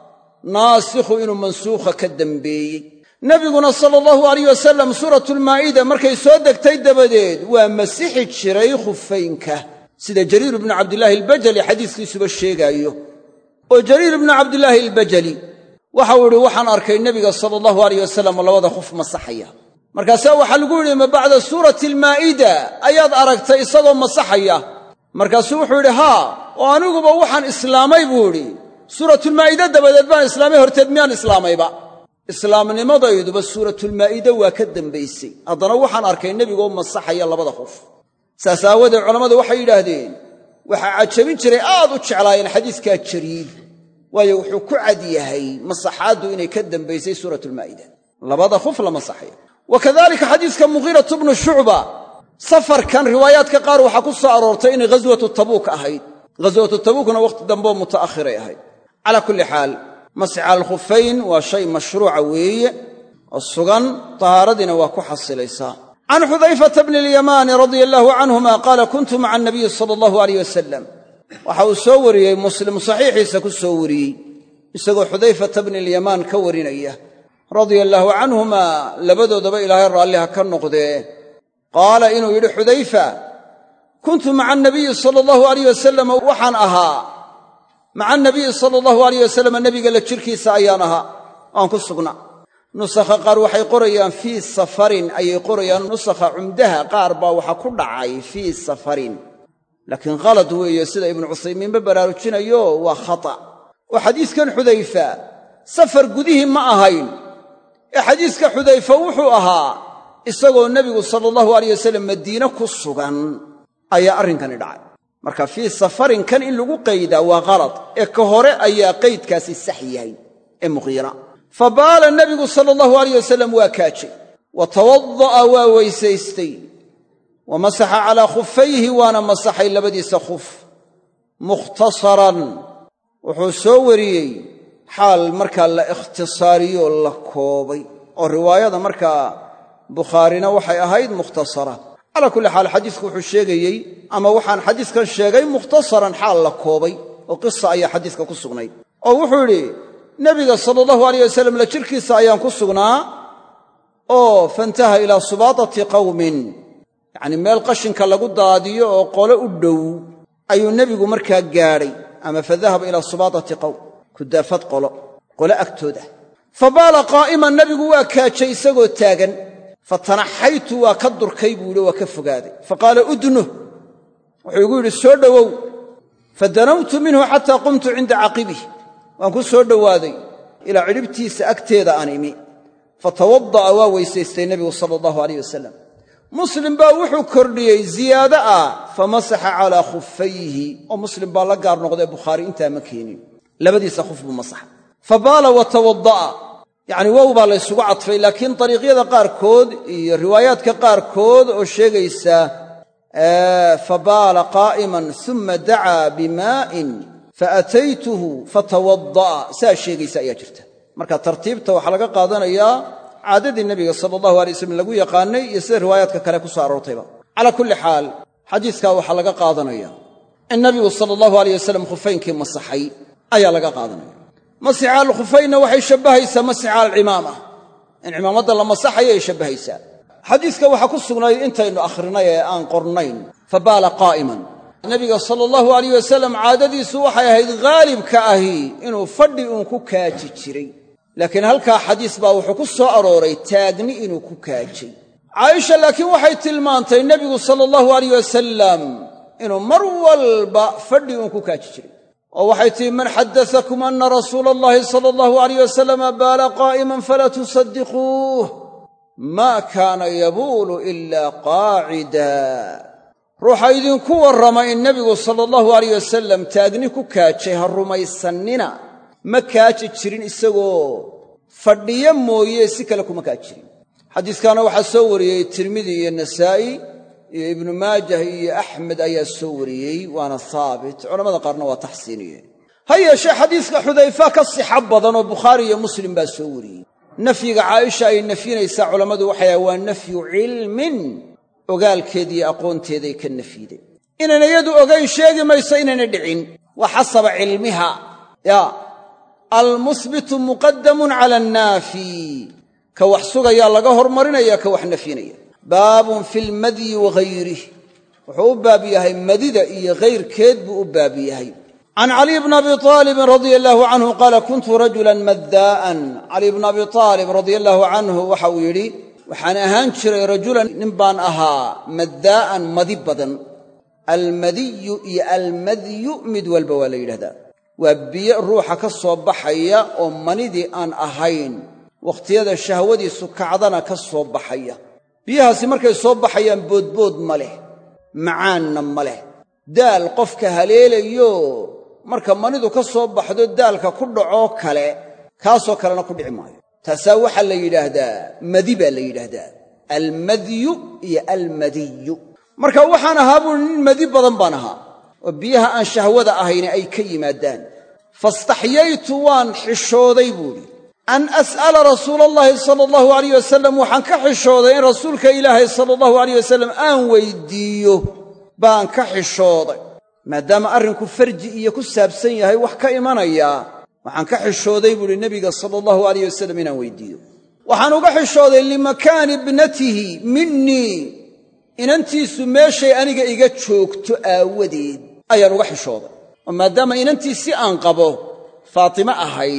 naasikhu inuu mansuukha ka dembeeyey nebiguna sala allahu alayh wasalam suuratulmaa'ida markay soo degtay dabadeed waa masixi jiray khufaynka sida jariir ibnu cabdillaahi albajali xadiiskiisuba sheegaayo oo jariir ibnu cabdillaahi albajali waxau idhi waxaan arkay nebiga sala allahu alayh wasalam labada khuf masaxaya markaasaa waxaa lagu yidhi ma bacda suurati almaa'ida ayaad aragtay isagoo masaxaya markaasuu wuxuu yidhi haa oo aniguba waxaan islaamay buu idhi suuratulmaa'ida dabadeed baan islaamay horteed miyaan islaamayba islaamnimadayduba suuratulmaa'ida waa ka dambaysay haddana waxaan arkay nebigoo masaxaya labada khuf saas aawadeed culammadu waxay yidhaahdeen waxaa cajabin jiray aad u jeclaayeen xadiiskaa jariir waayo wuxuu ku cad yahay masaxaaddu inay ka dambaysay suuratulmaa'ida labada khuf la masaxaya wa kadalika xadiiska mughiiratu bnu shucba safarkan riwaayaadka qaar waxaa ku soo aroortay inay ghaswatu tabuuk ahayd ghaswatu tabuukna wakhti dambeoo muta'akhiray ahayd calaa kulli xaal masxi cala alkhufayn waa shay mashruuca weeye oo sugan tahaaradiina waa ku xasilaysaa can xudayfata bni alyamaani radia allaahu canhuma qaala kuntu maca anabiyi sala allahu alayh wasalam waxa uu soo wariyey muslim saxiixiisa ku soo wariyey isagoo xudayfata bni alyamaan ka warinaya radia allaahu canhumaa labadoodaba ilaahay raalliha ka noqdee qaala inuu yidhi xudayfa kuntu maca anabiyi sala allahu alayh wasalam waxaan ahaa maca anabiyi sala allahu alayh wasalam nebiga la jirkiisa ayaan ahaa aan ku sugnaa nusakha qaar waxay qorayaan fii safarin ayay qorayaan nusakha cumdaha qaar baa waxa ku dhacay fii safarin laakiin qalad weeye sida ibnu cuthaymiinba baraarujinayo waa khata oo xadiiskan xudayfa safar gudihii ma ahayn ee xadiiska xudayfa wuxuu ahaa isagoo nebigu sala allahu alayh wasallam madiine ku sugan ayaa arrinkani dhacay marka fii safarin kan in lagu qaydaa waa qalad ee ka hore ayaa qaydkaasi sax yahay ee muqiira fabaala nebigu sala allahu alayh wasallam waa kaajay wa tawada'a waa weysaystay wa masaxa calaa khufayhi waana masaxay labadiisa khuf mukhtasaran wuxuu soo wariyey xaal markaa la ikhtisaariyoo la koobay oo riwaayada markaa bukhaarina waxay ahayd mukhtasara calaa kulli xaal xadiisku wuxuu sheegayey ama waxaan xadiiskan sheegay mukhtasaran xaal la koobay oo qisa ayaa xadiiska ku sugnayd oo wuxuu yidhi nebiga sala allahu alayh wasallam la jirkiisa ayaan ku sugnaa oo fantaha ilaa subaatati qawmin yacnii meel qashinka lagu daadiyo oo qole u dhow ayuu nebigu markaa gaadhay ama fadahaba ilaa subaatati qawm kudaafad qolo qole agtooda fa baala qaa'iman nebigu waa kaajay isagoo taagan fatanaxaytu waa ka durkay buu yidhi waa ka fogaaday fa qaala udnuh wuxuu igu yidhi soo dhowow fadanawtu minhu xataa qumtu cinda caqibih waan ku soo dhowaaday ilaa cidhibtiisa agteeda aan imi fatawada'a waa weysaystay nebigu sala allahu alayh wasalam muslim baa wuxuu kordhiyey ziyaado ah famasaxa calaa khufayhi oo muslim baa la gaar noqdee bukhaari intaa ma keenin labadiisa khuf buu masaxa fa baala wa tawada'a yacni wow baa la ysugu cadfay laakiin dariiqyada qaarkood iyo riwaayaadka qaarkood oo sheegaysa fa baala qaa'iman uma dacaa bimaa'in faataytuhu fatawada'a saa sheegaysa ayaa jirta marka tartiibta waxaa laga qaadanayaa caadadii nebiga sala allahu alay wasallam lagu yaqaanay iyo sida riwaayaadka kale ku soo aroortayba calaa kulli xaal xadiiskaa waxaa laga qaadanaya in nebigu sala allahu alayh wasallam khufaynkii masaxay ayaa laga qaadanaya masixa alkhufaynna waxay shabbahaysaa masixa alcimaama in cimaamadda la masaxayay shabbahaysaa xadiiska waxaa ku sugnayd intaynu akhrinay ee aan qornayn fa baala qaa'iman nebiga sala allahu alayh wasallam caadadiisu waxay ahayd haalibka ahi inuu fadhi uun ku kaaji jiray laakiin halkaa xadiis baa wuxuu ku soo arooray taagni inuu ku kaajay caaisha laakiin waxay tilmaantay nebigu sala allahu alayh wasalam inuu mar walba fadhi uun ku kaaji jiray oo waxay tihi man xaddasakum anna rasuula allahi sala allahu alayh wasalama baala qaa'iman falaa tusaddiquuh maa kaana yabuulu ilaa qaacida ruuxa idinku warrama in nebigu sala allahu alayh wasalam taagni ku kaajay ha rumaysannina ma kaaji jirin isagoo fadhiyo mooye si kale kuma kaajirin xadiiskaana waxaa soo wariyey tirmidi iyo nasaa'i iyo ibnu maajah iyo axmed ayaa soo wariyey waana haabit culammada qaarna waa taxsiiniyeen ha yeeshee xadiiska xudayfa ka sixa badan oo bukhaari iyo muslim baa soo wariyey nafyiga caaisha ay nafyinaysaa culammadu waxay ahay waa nafyu cilmin ogaalkeediiyo aqoonteeday ka nafyiday inayna iyadu ogayn sheegi mayso inayna dhicin waa xasaba cilmiha yaa almusbitu muqadamun cala annaafi ka wax sugayaa laga hormarinaya ka wax nafyinaya baabun fi lmadyi wahayrih wuxuu u baab yahay madida iyo hayrkeed buu u baab yahay can caliy bni abi aalibin radia allaahu canhu qaala kuntu rajulan maddaa'an caliy bni abi aalib radia allaahu canhu waxa uu yidhi waxaan ahaan jiray rajulan nin baan ahaa maddaa'an madi badan almadiyu iyo almadyu mid walba waa la yidhahdaa waa biyo ruuxa ka soo baxaya oo manidii aan ahayn wakhtiyada shahwadiisu kacdana ka soo baxaya biyahaasi markay soo baxayaan boodbood ma leh macaanna ma leh daal qofka haleelayo marka manidu ka soo baxdo daalka ku dhacoo kale kaasoo kalena ku dhici maayo taasaa waxaa la yidhaahdaa madi baa la yidhaahdaa almadyu iyo almadiyu marka waxaan ahaa buui nin madi badan baan ahaa oo biyaha aan shahwada ahayni ay ka yimaadaan fastaxyaytu waan xishooday buuhi an as'ala rasuula allahi sala allahu alayh wasalam waxaan ka xishooday in rasuulka ilaahay sala allahu alayh wasalam aan weyddiiyo baan ka xishooday maadaama arrinku farji iyo ku saabsan yahay wax ka imanayaa waxaan ka xishooday buuhi nebiga sala allahu alayh wasalam inaan weyddiiyo waxaan uga xishooday limakaani ibnatihi minnii inantiisu meeshay aniga iga joogto aawadeed ayaan uga xishooday oo maadaama inantii si aan qabo faatime ahayd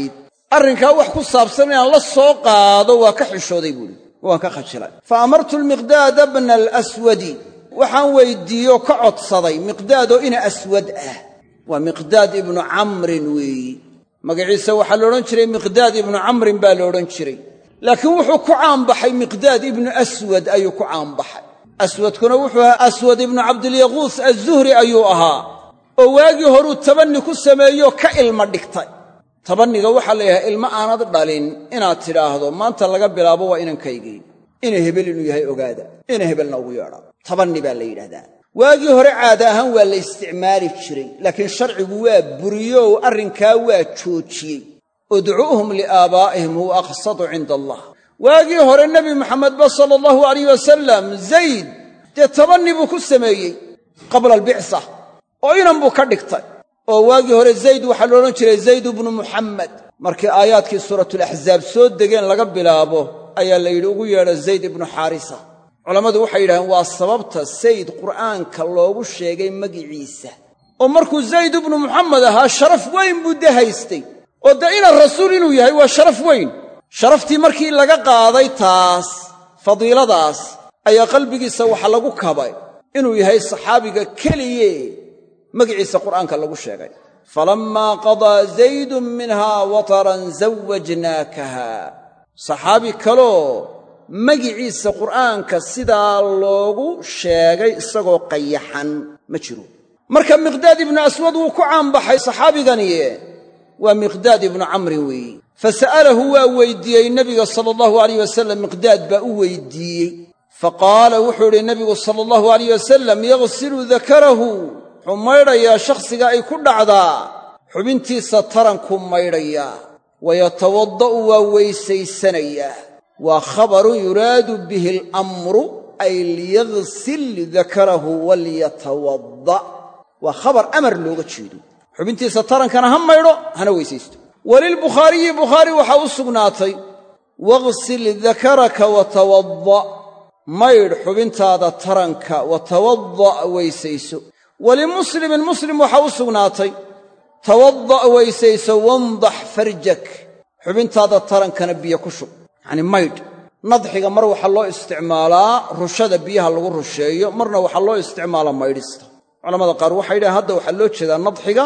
arrinkaa wax ku saabsan inaan la soo qaado waa ka xishooday buuhi waan ka khajilay fa amartu almiqdaada bna alaswadi waxaan weyddiiyoo ka codsaday miqdaadoo ina aswad ah waa miqdaad ibnu camrin weeyi magaciisa waxaa la odhan jiray miqdaad ibnu camrin baa la odhan jiray laakiin wuxuu ku caanbaxay miqdaad ibnu aswad ayuu ku caanbaxay aswadkuna wuxuu ahaa aswad ibnu cabdilyaquus azzuhri ayuu ahaa oo waagii horuu tabanni ku sameeyo ka ilma dhigtay tabanniga waxaa la yidhaha ilmo aanad dhalin inaad tidhaahdo maanta laga bilaabo waa inankaygii ina hebel inuu yahay ogaada ina hebelna ugu yeedha tabanni baa la yidhahdaa waagii hore caada ahaan waa la isticmaali jiray laakiin sharcigu waa buriyow arrinkaa waa joojiyey udcuuhum liaabaa'ihim huwa aqsadu cinda allah waagii hore nebi maxamedba sala allahu alayh wasalam zayd dee tabanni buu ku sameeyey qabla albicsa oo inan buu ka dhigtay oo waagii hore zayd waxaa la odhan jiray zayd ibnu muxammed markii aayaadkii suuratulaxzaab soo degeen laga bilaabo ayaa la yidhi ugu yeedha zayd ibnu xaarisa culammadu waxay yidhahdeen waa sababta sayd qur'aanka loogu sheegay magiciisa oo markuu zayd ibnu muxamed ahaa sharaf weyn buu de haystay oo dee ina rasuul inuu yahay waa sharaf weyn sharaftii markii laga qaaday taas fadiiladaas ayaa qalbigiisa waxa lagu kabay inuu yahay saxaabiga keliye magiciisa qur'aanka lagu sheegay falammaa qadaa zaydun minhaa wataran zawwajnaakaha saxaabi kaloo magiciisa qur'aanka sidaa loogu sheegay isagoo qayaxan ma jiro marka miqdaad ibnu aswad wuu ku caanbaxay saxaabiganiye waa miqdaad ibnu camrin weeyi fasa'alahu waa weyddiiyey nebiga sala allahu alayh wasalam miqdaad baa u weyddiiyey faqaala wuxuu idhi nebigu sala allahu alayh wasalam yaghsilu dakarahu wuxuu maydhayaa shakhsiga ay ku dhacdaa xubintiisa tarankuu maydhayaa wayatawadda'u waa weysaysanayaa waa khabarun yuraadu bihi alamru ay liyaghsil dakarahu walyatawadda' waa khabar amar looga jeedo xubintiisa tarankana ha maydho hana weysaysto walilbukhaariyi bukhaari waxaa u sugnaatay waghsil dakaraka watawadda' maydh xubintaada taranka watawadda' weysayso walimuslimin muslim waxaa u sugnaatay tawadda' weysayso wandax farjak xubintaada tarankana biyo ku shub yacnii maydh nadxiga mar waxaa loo isticmaalaa rushada biyaha lagu rusheeyo marna waxaa loo isticmaalaa maydhista culamada qaar waxay yidhahen hadda waxaa loo jeedaa nadxiga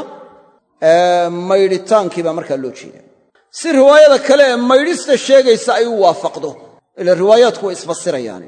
maydhitaankii baa markaa loo jeedaa si riwaayada kale ee maydhista sheegaysa ay u waafaqdo ila riwaayaadku way isfasirayaane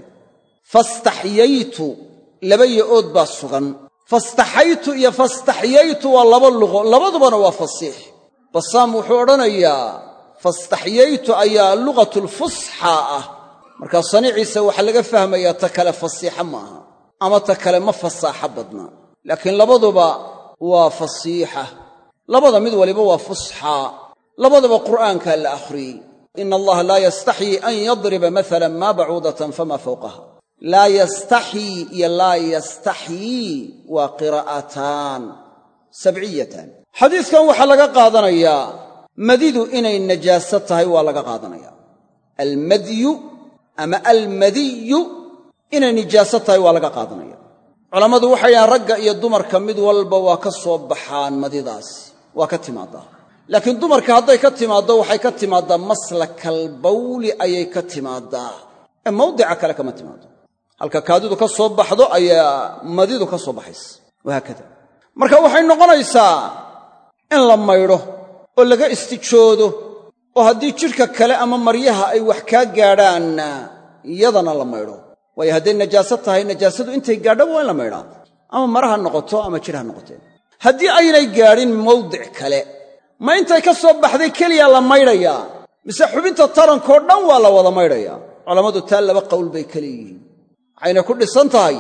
fastaxyaytu laba yo-ood baa sugan fastaxaytu iyo fastaxyaytu waa laba luqo labadubana waa fasiix basaam wuxuu odhanayaa fastaxyaytu ayaa luqatulfusxa ah markaa saniciisa waxaa laga fahmayaa ta kale fasiixa ma aha ama ta kale ma fasaaxo badna laakiin labaduba waa fasiixa labada mid waliba waa fusxa labadaba qur'aankaa la akhriyey ina allaha laa yastaxyii an yadriba maalan maa bacuudatan famaa fawqaha laa yastaxyii iyo laa yastaxyii waa qiraa'ataan sabciyatan xadiiskan waxaa laga qaadanayaa madidu inay najaaso tahay waa laga qaadanayaa almadyu ama almadiyu inay nijaaso tahay waa laga qaadanaya culammadu waxay dhahaan ragga iyo dumarka mid walba waa ka soo baxaan madidaasi waa ka timaaddaa laakiin dumarka hadday ka timaaddo waxay ka timaaddaa maslakalbawli ayay ka timaaddaa ee mawdica kale kama timaaddo halka kaadidu ka soo baxdo ayaa madidu ka soo baxaysa wahaakada marka waxay noqonaysaa in la maydho oo laga istijoodo oo haddii jidhka kale ama maryaha ay wax kaa gaadhaanna iyadana la maydho waayo hadday najaaso tahay najaasadu intay gaadho waa in la maydhaa ama mara ha noqoto ama jidh ha noqotee haddii aynay gaadhin mawdic kale ma intay ka soo baxday keliya la maydhayaa mise xubinta tarankoo dhan waa la wada maydhayaa culammadu taa laba qowl bay ka leeyihiin waxayna ku dhisan tahay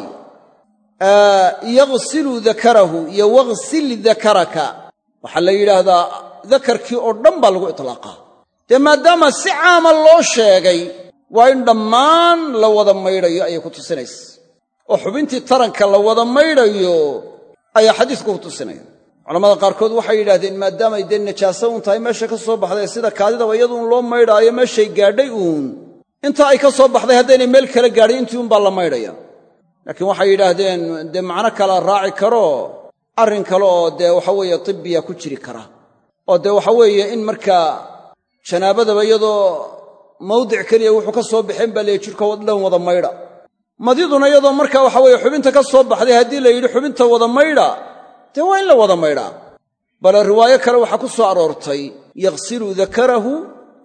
yaghsilu dakarahu iyo waghsil dakaraka waxaa la yidhaahdaa dakarkii oo dhan baa lagu itlaaqaa dee maadaama si caama loo sheegay waa in dhammaan la wada maydhayo ayay ku tusinaysa oo xubintii taranka la wada maydhayo ayaa xadiisku ku tusinaya culammada qaarkood waxay yidhahdeen maadaamay dee najaaso uun tahay meesha ka soo baxday sida kaadidaba iyaduun loo maydhaayo meeshay gaadhay uun intaa ay ka soo baxday haddaynay meel kala gaadhin intii uun baa la maydhaya laakiin waxay yidhaahdeen dee macno kala raaci karo arrin kale oo dee waxa weeye tibbiya ku jiri kara oo dee waxa weeye in markaa janaabadaba iyadoo mawdic keliya wuxuu ka soo baxeen baa leeyahay jidhka dhan wada maydha madiduna iyadoo markaa waxa weeye xubinta ka soo baxday haddii la yidhi xubinta wada maydha dee waa in la wada maydhaa bale riwaayo kale waxaa ku soo aroortay yaghsilu dakarahu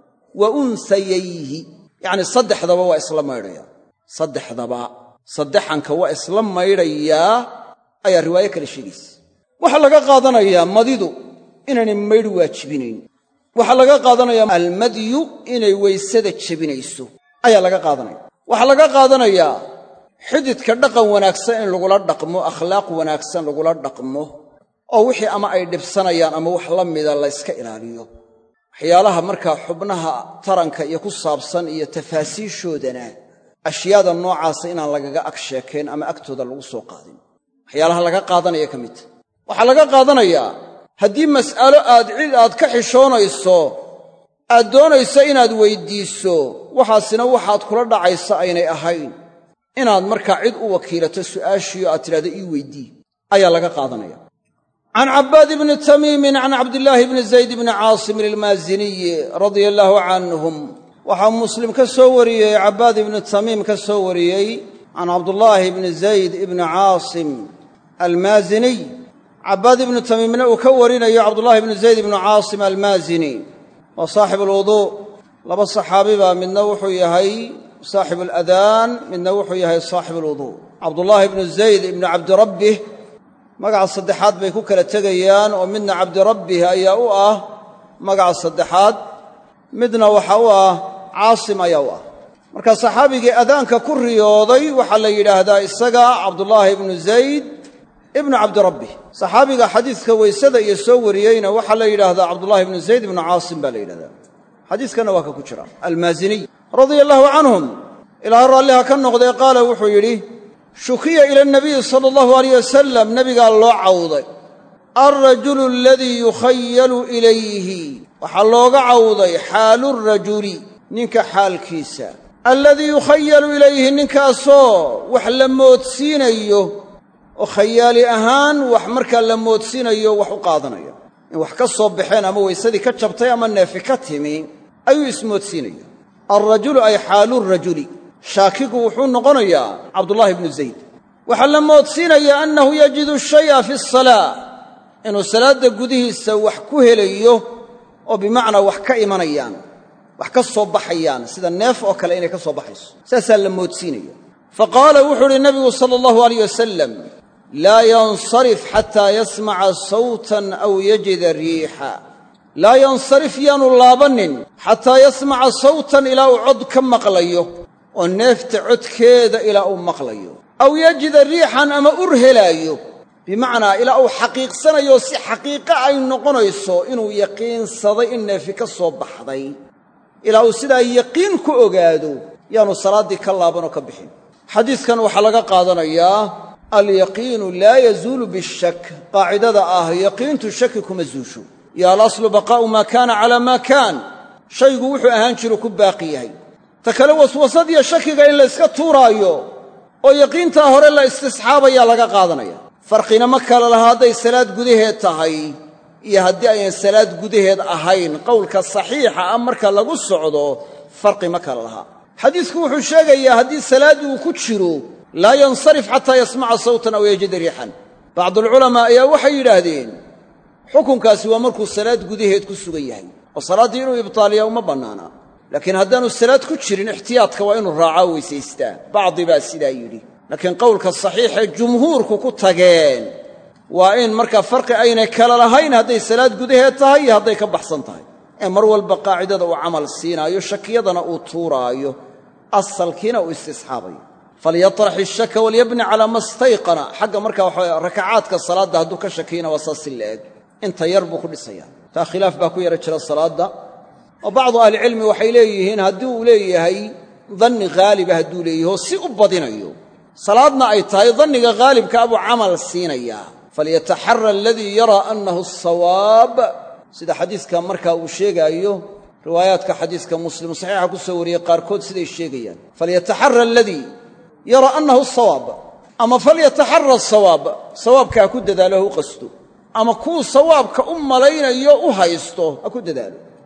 wa unsayayhi yacni saddexdaba waa isla maydhaya saddexdaba saddexanka waa isla maydhayaa ayaa riwaayo kale sheegaysa waxaa laga qaadanayaa madidu inaanay maydh waajibinayn waxaa laga qaadanayaa almadyu inay weysada jebinayso ayaa laga qaadanaya waxaa laga qaadanayaa xididka dhaqan wanaagsan in lagula dhaqmo akhlaaq wanaagsan lagula dhaqmo oo wixii ama ay dhibsanayaan ama wax la mida la yska ilaaliyo waxyaalaha markaa xubnaha taranka iyo ku saabsan iyo tafaasiishoodana ashyaada noocaasa inaan lagaga ag sheekayn ama agtooda lagu soo qaadin waxyaalaha laga qaadanaya ka midta waxaa laga qaadanayaa haddii mas'alo aad cid aad ka xishoonayso aad doonayso inaad weyddiiso waxaasina waxaad kula dhacaysa aynay ahayn inaad markaa cid u wakiilato su'aashiiyo aad tidhahdo ii weydii ayaa laga qaadanaya can cabbaad ibni tamiimin can cabdillaahi bni zayd bni caasimin almaaziniyi radia allaahu canhum waxaa muslim ka soo wariyey cabbaad ibni tamiim ka soo wariyey can cabdullaahi bni zayd ibni caasim almaaziniy cabbaad ibnu tamiimna uu ka warinayo cabdullaahi ibnu zayd ibnu caasim almaazini waa saaxibu alwuduu laba saxaabi baa midna wuxuu yahay saaxibu aladaan midna wuxuu yahay saaxibu alwuduu cabdullaahi ibnu zayd ibnu cabdirabbih magaca saddexaad bay ku kala tegayaan oo midna cabdirabbih ayaa u ah magaca saddexaad midna waxa u ah caasim ayaa u ah marka saxaabigii adaanka ku riyooday waxaa la yidhaahdaa isaga cabdullaahi ibnu zayd ibnu cabdirabbih saxaabiga xadiiska weysada iyo soo wariyeyna waxaa la yidhaahdaa cabdullaahi ibnu zayd ibnu caasim baa la yidhahdaa xadiiskanna waa ka ku jira almaaziniy radia allaahu canhum ilaahay raalliha ka noqdee qaala wuxuu yidhi shukiya ila nabiyi sala allahu alayh wasalam nebigaa loo cawday alrajulu aladii yukhayalu ilayhi waxaa looga cawday xaalurajuli ninka xaalkiisa alladii yukhayalu ilayhi ninkaasoo wax la moodsiinayo oo khayaali ahaan wax markaa la moodsiinayo wax u qaadanaya in wax ka soo baxeen ama weysadii ka jabtay ama neefi ka timi ayuu ismoodsiinaya alrajulu ay xaalurajuli shaakigu wuxuu noqonayaa cabdullaahi ibnu zayd waxaa la moodsiinayaa annahu yajidu shay'a fi asalaa inuu salaadda gudihiisa wax ku helayo oo bimacnaa wax ka imanayaan wax ka soo baxayaan sida neef oo kale inay ka soo baxayso saasaa la moodsiinaya faqaala wuxuu uhi nabigu sala allahu alayh wasalam laa yansarif xataa yasmaca sawtan aw yajida riixa laa yansarif yaanu laabannin xataa yasmaca sawtan ilaa uu cod ka maqlayo oo neefta codkeeda ilaa uu maqlayo aw yajida riixan ama ur helaayo bimacnaa ilaa uu xaqiiqsanayo si xaqiiqo ay noqonayso inuu yaqiinsaday in neefi ka soo baxday ilaa uu sidaa yaqiin ku ogaado yaanu salaaddii ka laabanoo ka bixin xadiiskan waxaa laga qaadanayaa alyaqiinu laa yazuulu bishak qaacidada ah yaqiintu shaki kuma zuusho yo alaslu baqaa'u maa kaana calaa maa kaan shaygu wuxuu ahaan jiru ku baaqi yahay ta kale waswasadiyo shakiga in la yska tuuraayo oo yaqiintaa hore la istisxaabayaa laga qaadanaya farqina ma kala laha hadday salaad gudaheed tahay iyo haddii ayan salaad gudaheed ahayn qowlka saxiixa ah marka lagu socdo farqi ma kala laha xadiisku wuxuu sheegayaa haddii salaad uu ku jiro laa yansarif xataa yasmaca sawtan aw yajida riixan bacdualculamaa ayaa waxay yidhaahdeen xukunkaasi waa markuu salaad gudaheed ku sugan yahay oo salaaddii inuu ibtaaliya uma bannaana laakiin haddaanu salaad ku jirin ixtiyaadka waa inuu raacaa weysaystaa bacdi baa sidaa yidhi laakiin qowlka saxiixee jumhuurku ku tageen waa in markaa farqi aynay kala lahayn hadday salaad gudaheed tahay iyo hadday ka baxsan tahay ee mar walba qaacidada uu camal siinaayo shakiyadana uu tuuraayo asalkiina uu istisxaabayo falyatrax ishaka walyabni calaa ma stayqana xagga markaa waxaa rakacaadka salaadda hadduu ka shakiyana waa saas si la-eg inta yar buu ku dhisayaa taa khilaaf baa ku yara jira salaadda oo bacdu ahlicilmi waxay leeyihiin haddii uu leeyahay danni haaliba hadduu leeyahay oo si u badinayo salaadna ay tahay danniga haalibka abuu camal siinayaa falyataxara aladii yaraa annahu asawaab sida xadiiska markaa uu sheegaayo riwaayaadka xadiiska muslim saxiixa ku soo wariyey qaarkood siday sheegayaan falyataxara aladii yaraa annahu asawaab ama falyataxara asawaab sawaabka ha ku dadaalo ha u qasto ama kuu sawaabka u malaynayo u haysto ha ku dadaalo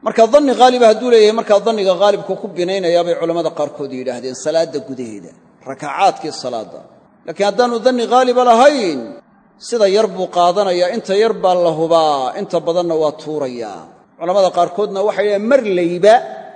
marka dhanni haaliba hadduu leeyahay markaa dhanniga haalibku ku binaynayaa bay culammada qaarkood yidhaahdeen salaadda gudaheeda rakacaadkii salaadda laakiin haddaanu dhanni haaliba lahayn sida yar buu qaadanayaa inta yar baa la hubaa inta badanna waa tuurayaa culammada qaarkoodna waxay yidhahdeen mar layba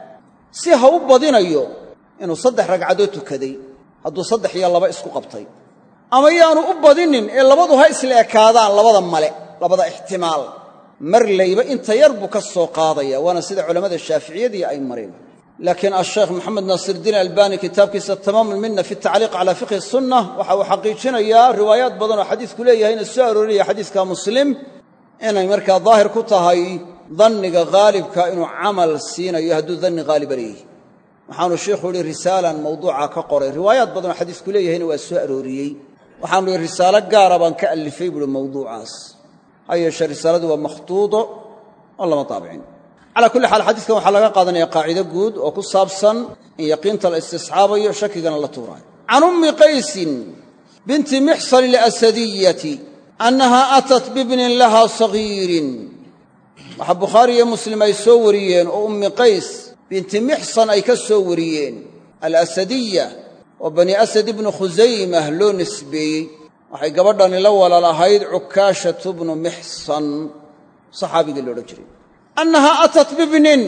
si ha u badinayo inuu saddex ragcadood tukaday hadduu saddex iyo laba isku qabtay ama yaanu u badinin ee labadu ha isla ekaadaan labada male labada ixtimaal mar layba inta yar buu ka soo qaadaya waana sida culammada shaaficiyadii ay mareen laakiin asheekh maxamed naasirdiin albani kitaabkiisa tamaam ulminna fi tacliiq calaa fiqhi sunna waxa uu xaqiijinayaa riwaayaad badan oo xadiisku leeyahayna soo arooriyaya xadiiska muslim inay markaa daahir ku tahay danniga haalibka inuu camal siinayo hadduu danni haaliba leeyahay waxaanu sheikhu yidhi risaalan mawduuca ka qoray riwaayaad badan oo xadiisku leeyahayna waa soo arooriyey waxaanu yidhi risaalo gaara baan ka allifay buuhi mawduucaas ha yeeshee risaaladu waa makhtuudo oo lama taabicin calaa kulli xaal xadiiskan waxaa laga qaadanaya qaacido guud oo ku saabsan in yaqiinta la istisxaabayo shakigana la tuuraayo can ummi qaysin binti mixsan alasadiyati annahaa atat bibnin lahaa sagiirin waxaa bukhaari iyo muslim ay soo wariyeen oo ummi qays binti mixsan ay ka soo wariyeen alasadiya oo bani asad ibnu khusaymah loo nisbeeyey waxay gabadhani la walaal ahayd cukaashatu bnu mixsan saxaabigii loodhan jiray annahaa atat bibnin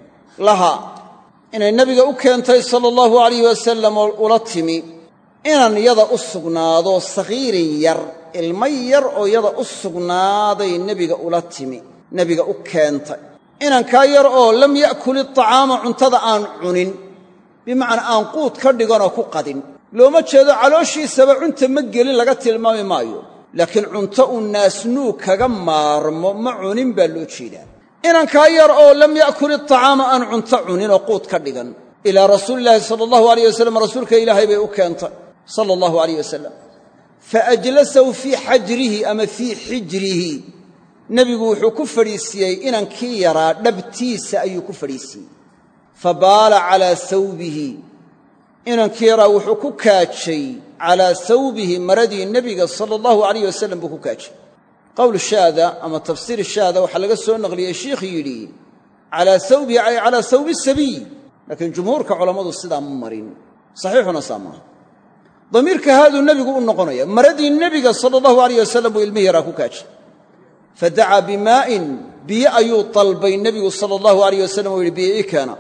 laha inay nebiga u keentay sala allahu alayh wasalam oo ula timi inan yada u sugnaado sagiirin yar ilmo yar oo yada u sugnaaday nebiga ula timi nebiga u keentay inankaa yar oo lam ya'kul iطacaama cuntada aan cunin bimacnaa aan quud ka dhiganoo ku qadin looma jeedo calooshiisaba cunta ma gelin laga tilmaami maayo laakiin cunto uu naasnuug kaga maarmo ma cunin baa loo jeedaa inankaa yar oo lam ya'kul iطacaama aan cunto cunin oo quud ka dhigan ilaa rasuulilaahi sala allahu alayh wasalam rasuulka ilaahay bay u keentay sala allahu alayh wasalam faajlasahu fii xajrihi ama fii xijrihi nebigu wuxuu ku fadhiisiiyey inankii yaraa dhabtiisa ayuu ku fadhiisiiyey fabaala calaa sawbihi inankii yaraa wuxuu ku kaajay calaa sawbihi maradii nebiga sala allahu alayh wasalam buu ku kaajay qowl shaada ama tafsiir shaada waxaa laga soo naqliyey shiikh yidhi calaa sawbihi ay calaa sawbi sabiy laakiin jumhuurka culammadu sidaa ma marin saxiixuna saa maaha damiirka haaduu nebigu u noqonaya maradii nebiga sala allahu alayh wasalam buu ilmihii yaraa ku kaajay fadacaa bimaa'in biyo ayuu dalbay nebigu sala allahu alayh wasalam uu yidhi biyo ii keena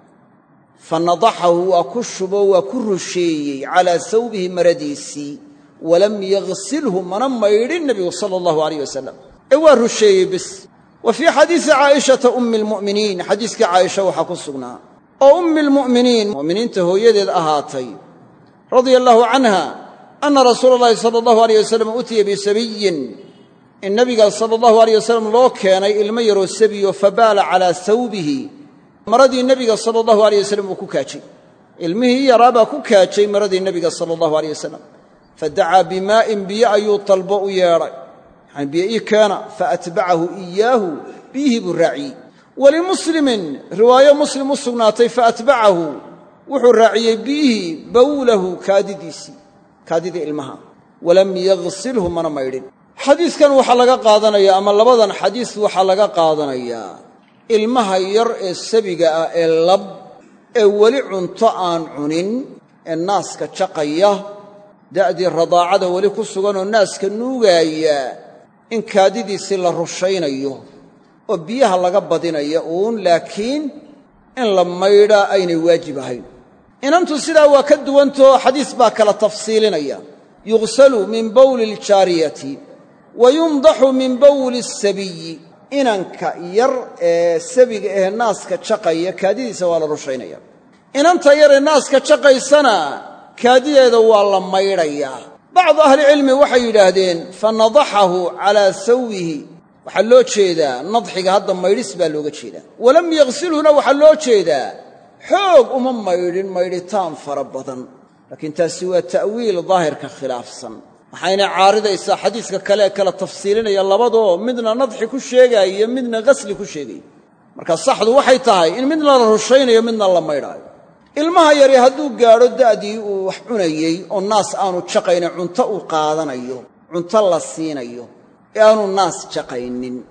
fanadaxahu waa ku shubo waa ku rusheeyey calaa sawbihi maradiisii walam yagsilhu mana maydhin nebigu sala allahu alayh wasalam ee waa rusheeyey bis wa fii xadiisi caa'ishata ummi almu'miniin xadiiskii caaisha waxaa ku sugnaa oo ummi almu'miniin mu'miniinta hooyadeed ahaatay radia allahu canha anna rasuula allahi sala allahu alayh wasalam utiya bisabiyin in nebiga sala allahu alayh wasalam loo keenay ilmo yaroo sabiyo fabaala calaa sawbihi maradii nebiga sala allahu alayh wasalam uu ku kaajay ilmihii yaraabaa ku kaajay maradii nebiga sala allahu alayh wasalam fadacaa bimaa'in biyo ayuu dalbo u yeedhay yani biyo ii keena faatbacahu iyaahu biyihii buu raaciyey walimuslimin riwaayo muslim u sugnaatay faatbacahu wuxuu raaciyey biyihii bawlahu kaadidiisii kaadidii ilmaha walam yagsilhu mana maydhin xadiiskan waxaa laga qaadanayaa ama labadan xadiis waxaa laga qaadanayaa ilmaha yar ee sabiga ah ee lab ee weli cunto aan cunin ee naaska jaqaya da'dii radaacada weli ku suganoo naaska nuugaaya in kaadidiisii la rushaynayo oo biyaha laga badinaya uun laakiin in la maydhaa aynay waajib ahayn inantu sidaa waa ka duwantao xadiis baa kala tafsiilinaya yughsalu min bawli aljaariyati wa yumdaxu min bawli asabiyi inanka yar ee sabiga ee naaska jaqaya kaadidiisa waa la rushaynaya inanta yar ee naaska jaqaysana kaadideeda waa la maydhayaa bacdu ahlicilmi waxay yidhaahdeen fanadaxahu calaa sawbihi waxaa loo jeedaa nadxiga hadda maydhis baa looga jeedaa walam yagsilhuna waxaa loo jeedaa xoog uma maydhin maydhitaan fara badan laakiin taasi waa ta'wiil daahirka khilaafsan waxayna caaridaysaa xadiiska kale ee kala tafsiilinaya labadoo midna nadxi ku sheegaayo midna ghasli ku sheegaya marka saxdu waxay tahay in midna la rushaynayo midna la maydhaayo ilmaha yari hadduu gaadho da'dii uu wax cunayey oo naas aanu jaqaynin cunto uu qaadanayo cunto la siinayo ee aanu naas jaqaynin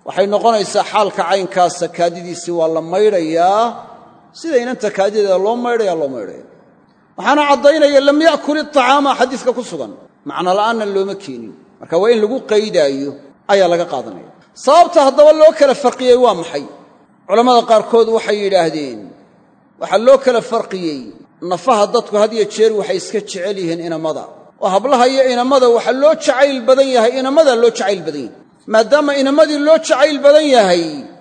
waxay noqonaysaa xaalka caynkaasa kaadidiisii waa la maydhayaa sida inanta kaadideeda loo maydhaya loo maydhaya waxaana caddaynaya lam ya'kul iطacaama xadiiska ku sugan macno la'aanna looma keenin marka waa in lagu qaydaayo ayaa laga qaadanaya sababta haddaba loo kala farqiyey waa maxay culammada qaarkood waxay yidhaahdeen waxaa loo kala farqiyey nafaha dadku had iyo jeer waxay iska jecel yihiin inamada oo hablaha iyo inamada waxa loo jacayl badan yahay inamada loo jacayl badan yahay maadaama inamadii loo jacayl badan yahay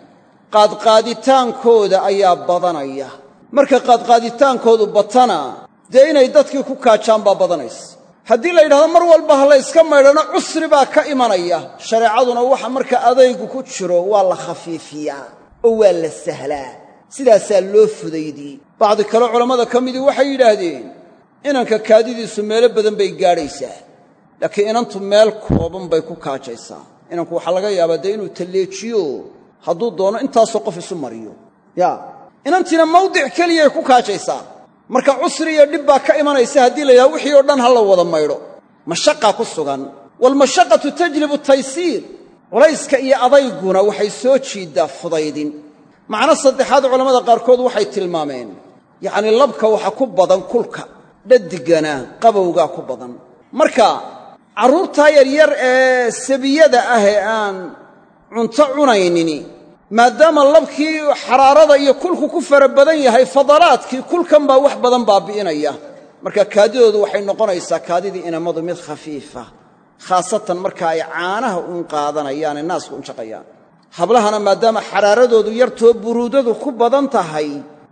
qaadqaaditaankooda ayaa badanaya marka qaadqaaditaankoodu batana dee inay dadkii ku kaajaan baa badanaysa haddii la yidhahdo mar walba ha la yska maydhana cusri baa ka imanaya shareecaduna waxa marka adaygu ku jiro waa la khafiifiyaa oo waa la sahlaa sidaasaa loo fudaydiyey bacdi kale culammada ka midii waxay yidhaahdeen inanka kaadidiisu meelo badan bay gaadhaysaa laakiin inantu meel kooban bay ku kaajaysaa inanku waxaa laga yaabaa dee inuu talleejiyo hadduu doono intaasoo qof isu mariyo ya inantiina mawdic keliyay ku kaajaysaa marka cusri iyo dhib baa ka imanaysa haddii la yidhahdo wixii oo dhan ha la wada maydho mashaqaa ku sugan waalmashaqatu tajlibu taysiir culayska iyo adayguna waxay soo jiiddaa fudaydin macno saddexaad culammada qaarkood waxay tilmaameen yacnii labka waxa ku badan kulka dhadigana qabowgaa ku badan marka carruurtaa yaryar ee sabiyada ah ee aan cunto cunaynini maadaama labkii xaraarada iyo kulku ku fara badan yahay fadalaadkii kulkan baa wax badan baabi'inaya marka kaadidoodu waxay noqonaysaa kaadidii inamadu mid khafiifa khaasatan marka ay caanaha uun qaadanayaane naasku unshaqayaan hablahana maadaama xaraaradoodu yartoo buruudadu ku badan tahay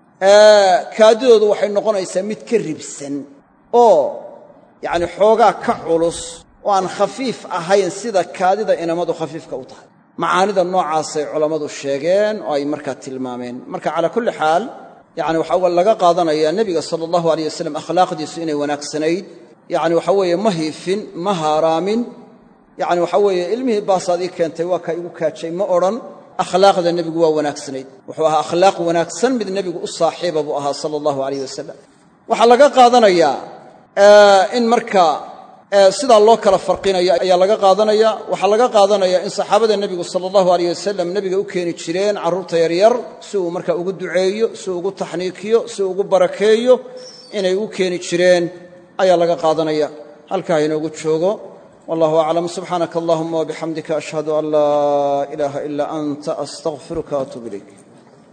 kaadidoodu waxay noqonaysaa mid ka ribsan oo yacni xoogaa ka culus oo aan khafiif ahayn sida kaadida inamadu khafiifka u tahay macaanida noocaasay culammadu sheegeen oo ay markaa tilmaameen marka calaa kulli xaal yacni waxaa laga qaadanayaa nebiga sala allahu alayh wasalam akhlaaqdiisu inay wanaagsanayd yacni waxa weeye ma hiifin ma haaraamin yacni waxa weeye ilmihii baasaad ii keentay waa kaa igu kaajay ma odhan akhlaaqda nebigu waa wanaagsanayd wuxuu ahaa akhlaaq wanaagsan mid nebigu u saaxiiba buu ahaa sala allahu alayh wasalam waxaa laga qaadanayaa in markaa sidaa loo kala farqinayo ayaa laga qaadanaya waxaa laga qaadanaya in saxaabada nebigu sala allahu alayh wasalam nebiga u keeni jireen carruurta yaryar si uu markaa ugu duceeyo si uu ugu taxniikiyo si uu ugu barakeeyo inay u keeni jireen ayaa laga qaadanaya halkaa inoogu joogo wallahu aclam subxaanaka allahuma wabixamdika ashhadu an laa ilaaha ilaa anta astaqfiruka waatuub ilayk